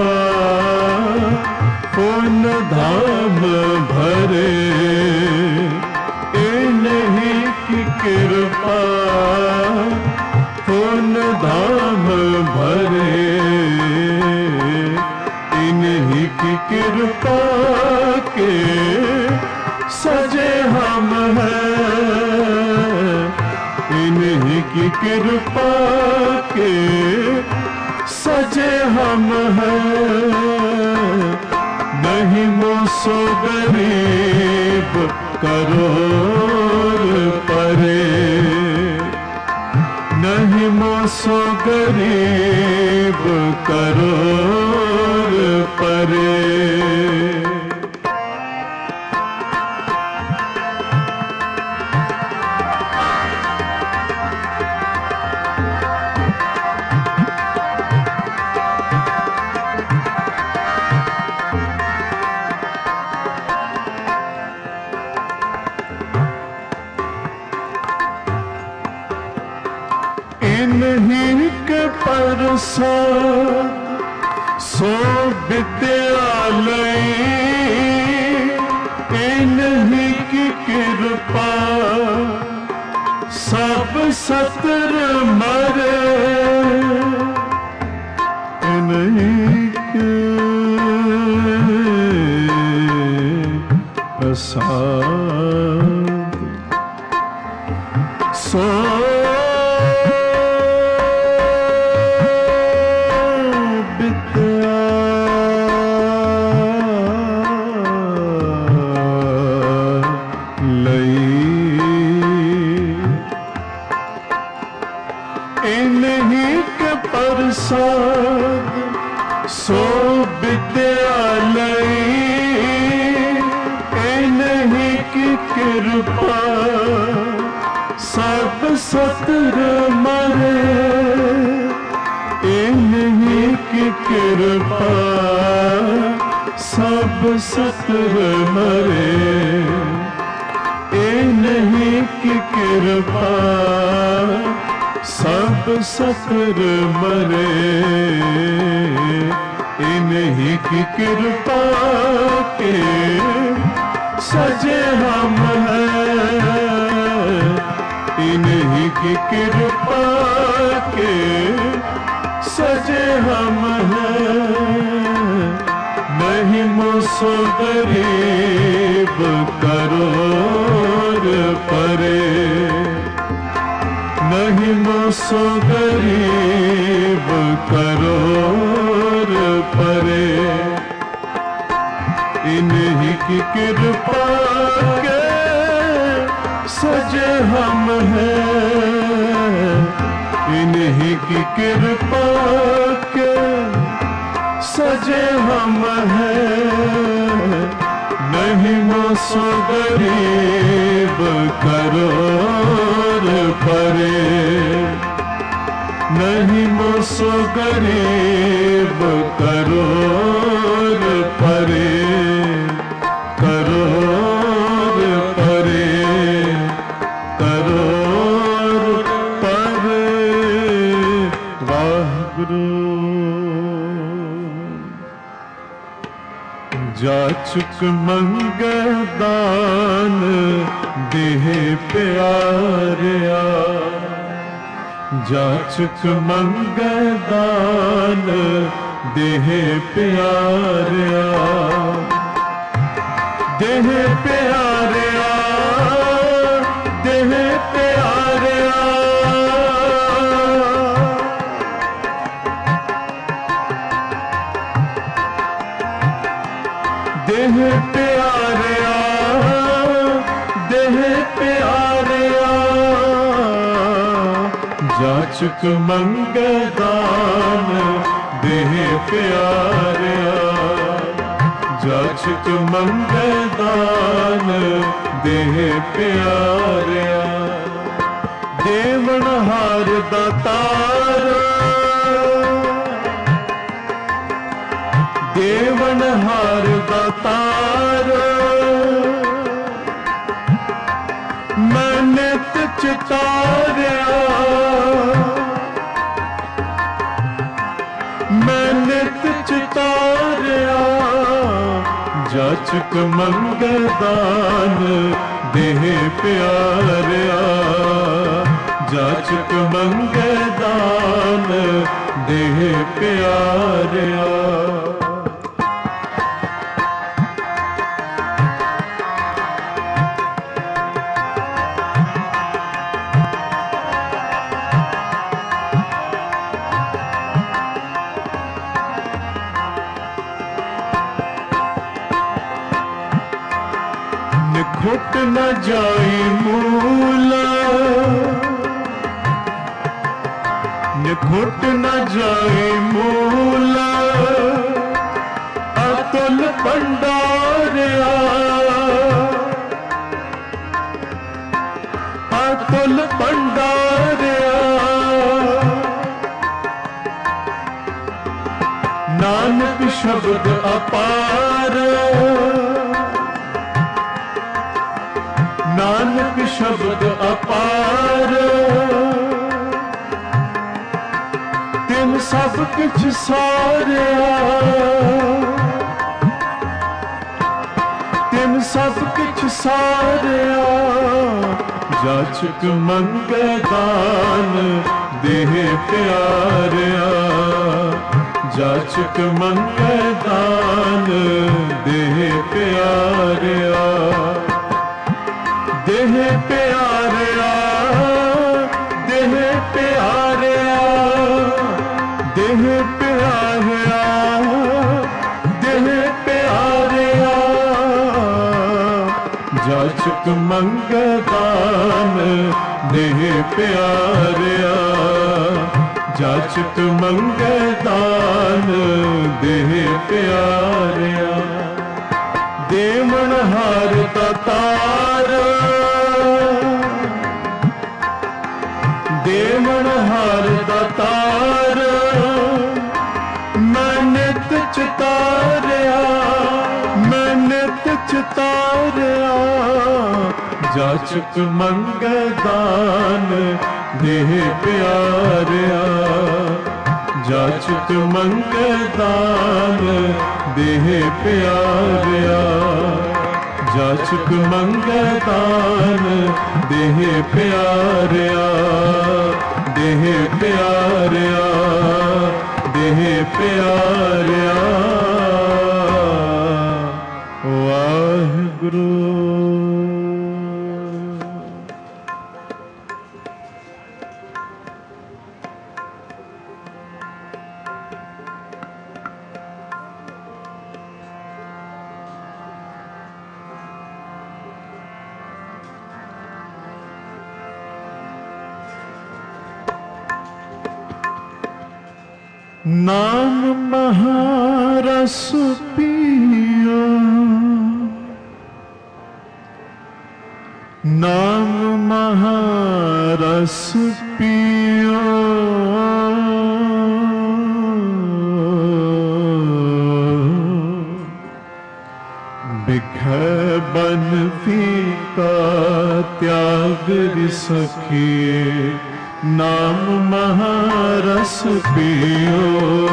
पुण्य धाम भरे, इन्हीं की कृपा पुण्य धाम भरे, इन्हीं की कृपा के सजे हम हैं, इन्हीं की कृपा के सजे हम हैं। नहीं मोसो गरीब करोड़ परे, नहीं मोसो गरीब करोड़ परे। इन्हीं के प्रसाद सो विद्यालय, इन्हीं की कृपा सब सत्र मरे, इन्हीं के प्रसाद सो इन्हीं के प्रसाद सो विद्यालय, इन्हीं की कृपा सब सत्र मरे, इन्हीं की कृपा सब सत्र मरे, इन्हीं की कृपा सब सत्र मरे, इन्हीं की कृपा के सजे हम हैं, इन्हीं की कृपा के सजे हम हैं। नहीं मोसो गरीब करोड़ परे, नहीं मोसो गरीब करोड़ परे, इन्हीं की कृपा के सजे हम हैं, इन्हीं की कृपा के सजे हम हैं। नहीं मोसो गरीब करोड़ परे, नहीं मोसो गरीब करोड़ परे, करोड़ परे, करोड़ परे। वाहिगुरु जाचुक मंगे दान देह प्यारिया, जाचुक मंगे दान देह प्यारिया, देह प्यारिया, देह प्यारिया, देह प्यारिया देह प्यारिया जाचक मंगदान देह प्यारिया जाचक मंगदान देह प्यारिया देवनहार दातार देवनहार दातार मैं नित चितारिया मैं नित चितारिया जाचक मंगदान देह प्यारिया जाचक मंगदान देह प्यारिया घुट न जाई मूला घुट न जाई मूला अतुल भंडारिया अतुल भंडारिया नानक शब्द अपार नानक शब्द अपार तिन सब किछ सारिया तिन सब किछ सारिया जाचक मंगदान देह प्यारिया जाचक मंगदान देह प्यारिया देह प्यारिया देह प्यारिया देह प्यारिया देह प्यारिया जाचक मंगदान देह प्यारिया जाचक मंगदान देह प्यारिया देवनहार दातार देवनहार दातार मैं नित चितारिया मैं नित चितारिया जाचक मंगदान देह प्यारिया जाचक मंगदान देह प्यारिया जाचक मंगदान देह प्यारिया देह प्यारिया देह प्यारिया वाहिगुरु। नाम महारस पियो नाम महारस पियो बिघ बन फीका त्याग सखिए नाम महारस पियो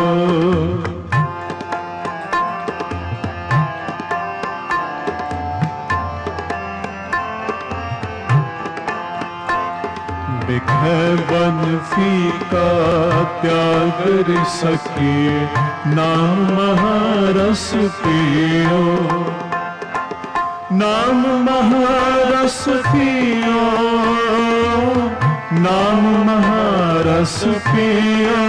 बिघ बन फीका त्याग सखिए नाम महारस पियो नाम महारस पियो नाम महारस पियो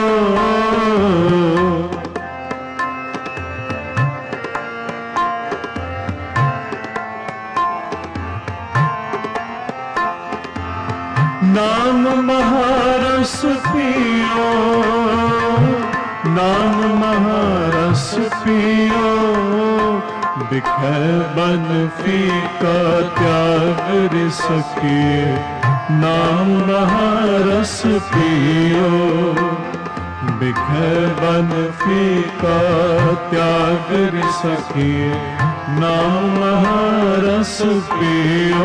नाम महारस पियो, नाम महारस पियो, बिखै बन फीका त्याग सकिए। नाम महारस पियो, बिखै बन फीका त्याग सकिए। नाम महारस पियो।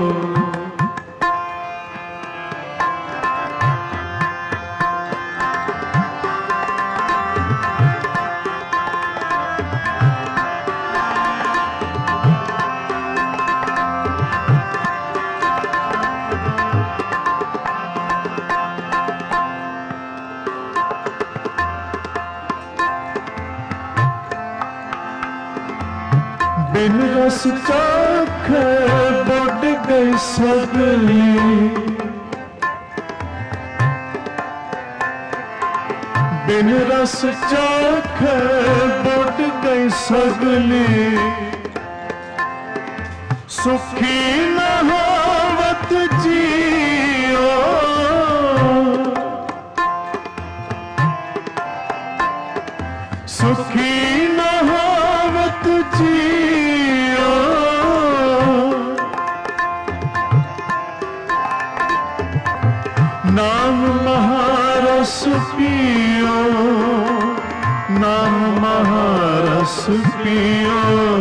बिन रस चाखे बुड गई सगली, बिन रस चाखे बुड गई सगली। सुखी न होवत जियो, सुखी न होवत जियो। नाम महारस पियो, नाम महारस पियो।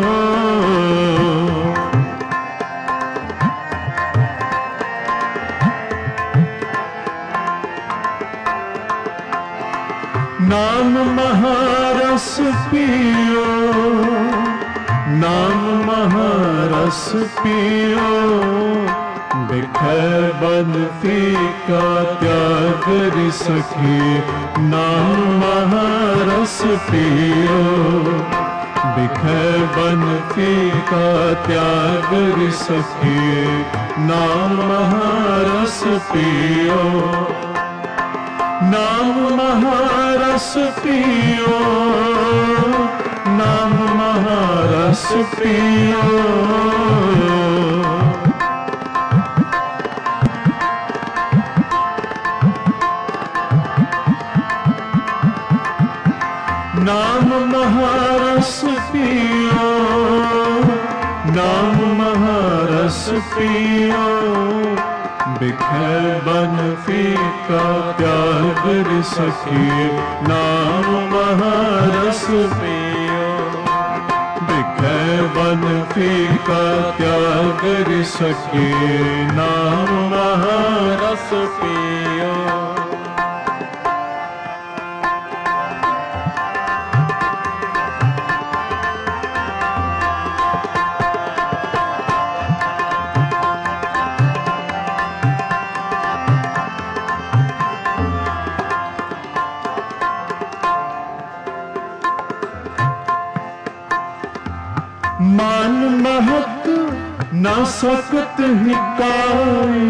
नाम महारस पियो, नाम महारस पियो, बिखै बन फीका त्याग सकिए। नाम महारस पियो, बिखै बन फीका त्याग सकिए। नाम महारस पियो, नाम महारस पियो, नाम महारस पियो। नाम महारस पियो, नाम महारस पियो, बिखै बन फीका त्याग सकिए। नाम महारस पियो, बिखै बन फीका त्याग सकिए। नाम महारस पियो। मान महत न सकत हिकाई,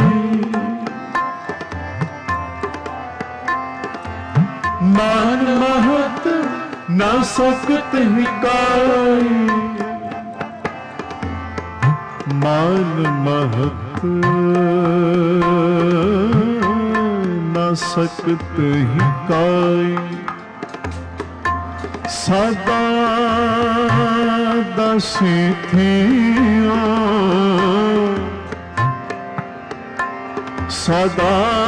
मान महत न सकत हिकाई। मान महत न सकत हिकाई। सदा दासी थियो, सदा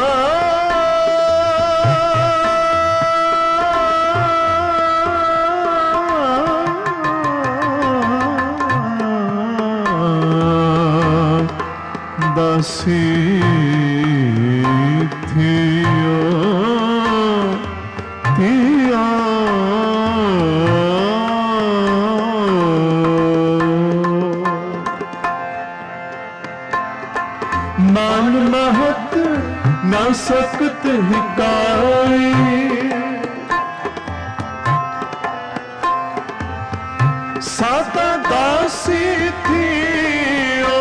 दासी थियो, थियो। मान महत न सकत हिकाई। सदा दासी थियो,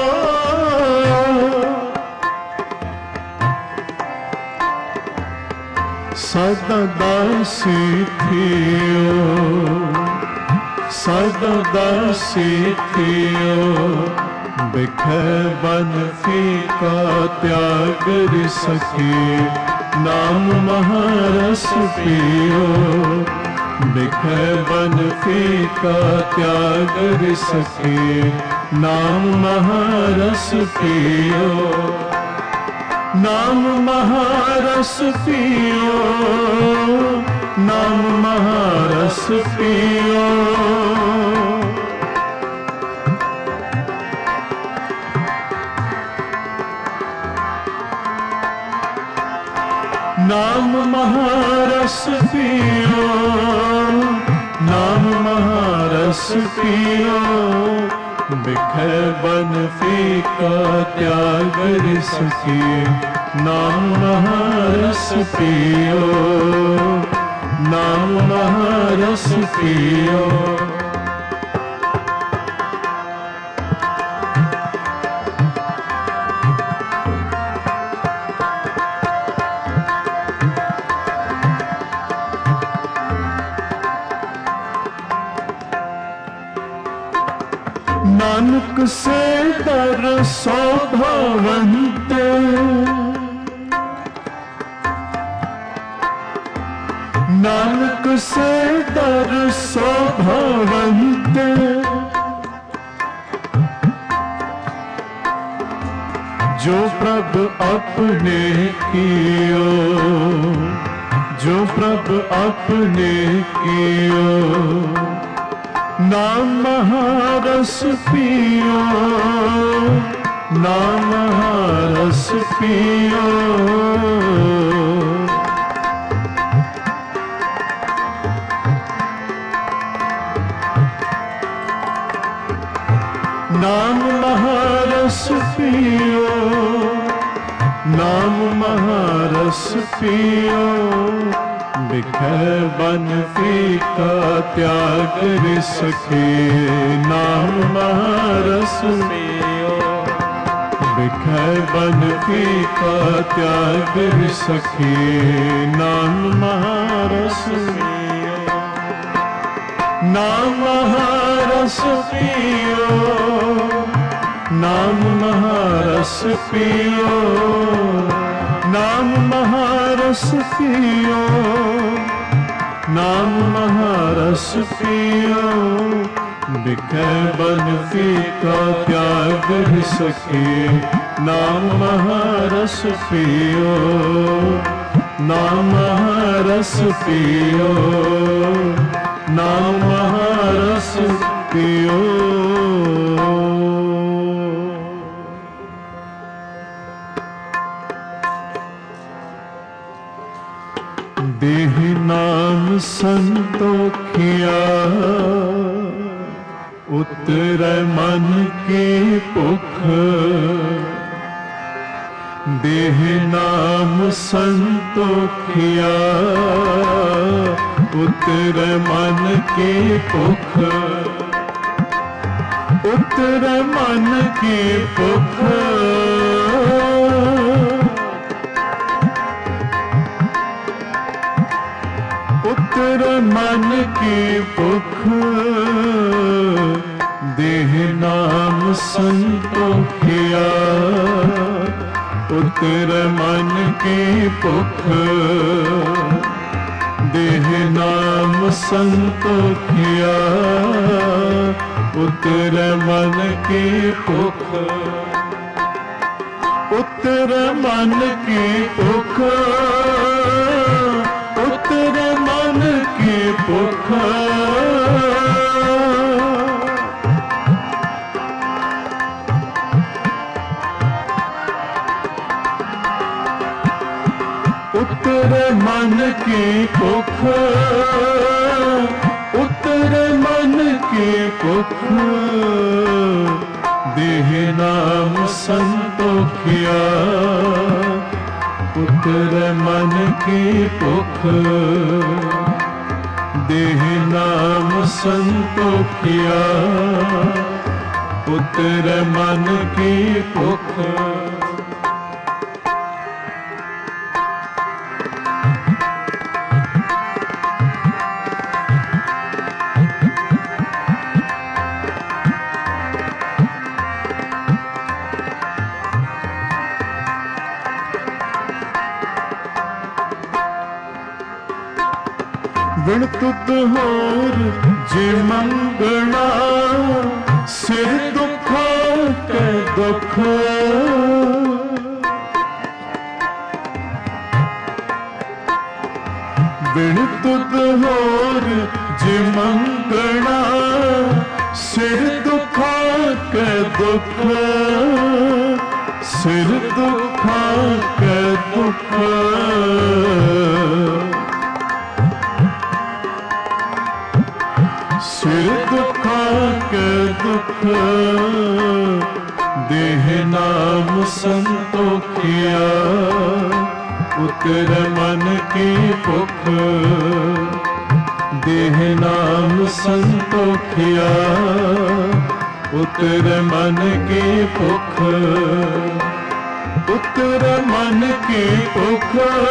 सदा दासी थियो, सदा दासी थियो, बिखै बन फीका त्याग रे सखी, नाम महारस पियो। बिखै बन फीका त्याग रे सखी, नाम महारस पियो। नाम महारस पियो, नाम महारस पियो। नाम महारस पियो, नाम महारस पियो। बिखै बन फीका त्याग रे सखी, नाम महारस पियो, नाम महारस पियो। नानक से दर सौभावंत, नानक से दर सौभावंत। जो प्रभ अपने कियो, जो प्रभ अपने कियो। नाम महारस पियो, नाम महारस पियो। नाम महारस पियो, नाम महारस पियो। बिखै बन फीका त्याग रे सखी, नाम महारस पियो। बिखै बन फीका त्याग रे सखी, नाम महारस पियो। नाम महारस पियो, नाम महारस पियो। नाम महारस पियो, नाम महारस पियो। बिखै बन फीका त्याग रे सखी, नाम महारस पियो, नाम महारस पियो, नाम महारस पियो। देह नाम संतोखिया, उतरै मन की भुख। देह नाम संतोखिया, उतरै मन की भुख। उतरै मन की भुख, उतरै मन की भुख। देह नाम संतोखिया, उतरै मन की भुख। देह नाम संतोखिया, उतरै मन की भुख। उतरै मन की भुख, उतरै मन की भुख। उतरै मन की भुख, उतरै मन की भुख। देह नाम संतोखिया, उतरै मन की भुख। देह नाम संतोखिया, उतरै मन की भुख। बिन तुद होर जे मंगना, सिर दुखा के दुख। बिन तुद होर जे मंगना, सिर दुखा के दुख। सिर दुखा के दुख। सिर दुखा के दुख। देह नाम संतोखिया, उतर मन की भुख। देह नाम संतोखिया, उतर मन की भुख। उतर मन की भुख।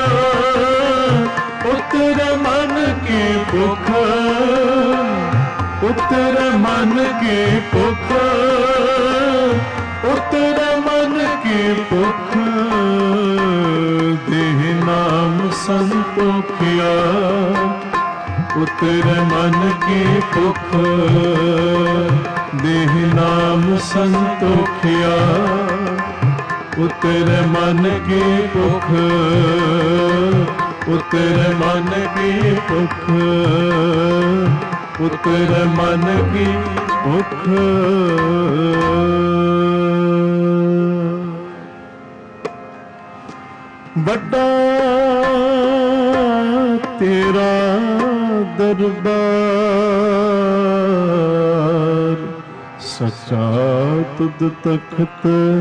उतर मन की भुख। उतर मन की भुख। उतर मन की भुख। देह नाम संतोखिया, उतर मन की भुख। देह नाम संतोखिया, उतर मन की भुख। उतर मन की भुख। उतर मन की भुख। बड़ा तेरा दरबार, सच्चा तुद तख्त।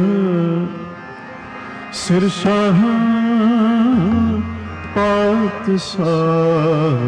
सिर शाह पातशाह,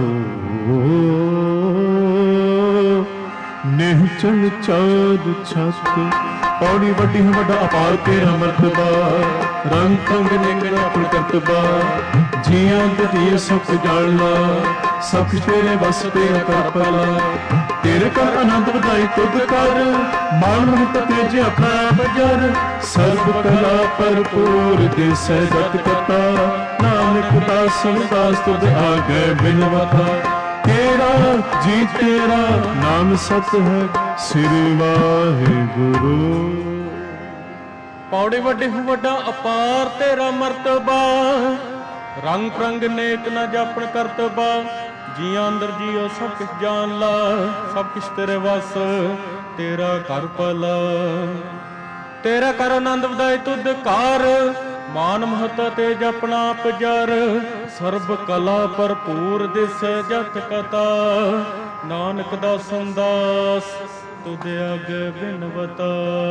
निहचल चार छत। पौड़ी वड्डी है वड्डा अपार तेरा मर्तबा, रंग पंग नेक अपन करतबा। जियां दरिए सब जाना, सब कुछ तेरे बस तेरा कर भला। तेरे कर आनंद बधाई तुद कर, मान महत तेजे अपना बजर। सर्व कला भरपूर दिसै जत कथा, नानक दास दास तुद आगे बिनवता। तेरा जी तेरा नाम सत है, सिर वाहिगुरु। पौड़ी वड्डी हूँ वड्डा अपार तेरा मर्तबा, रंग प्रंग नेक न जापन करतबा। जिया अंदर जियो सब कुछ जान ला, सब कुछ तेरे वस तेरा कर भला। तेरा कर आनंद वधाई तुद कार, मान महता तेज अपना आप जर। सर्ब कला भरपूर दिस जत कथा, नानक दासन दास तुद अग बिनवता।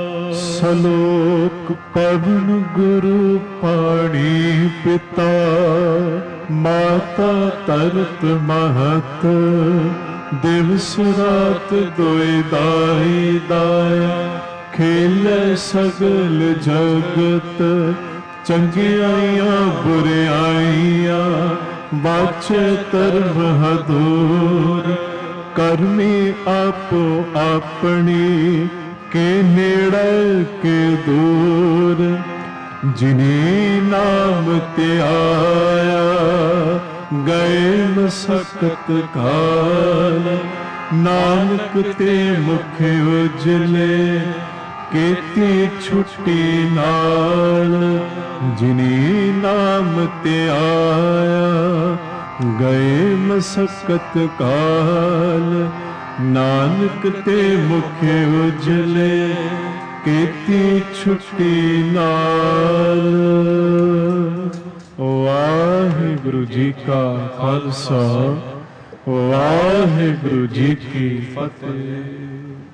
सलोक पवन गुरु पाणी पिता, माता तरत महत। दिवस रात दोए दाई दाया, खेले सगल जगत। चंगियाइयां बुरियाइयां, बाचे धर्म हदूर। करमी आपो अपनी, के नेड़े के दूर। जिन्हीं नाम ते आया, गए मसकत काल। नानक ते मुख उजले, केती छुट्टी नाल। जिन्हीं नाम ते आया, गए मसकत काल। नानक ते मुख उजले, केती छुट्टी नाल। वाहिगुरु जी का खालसा, वाहिगुरु जी की फतेह।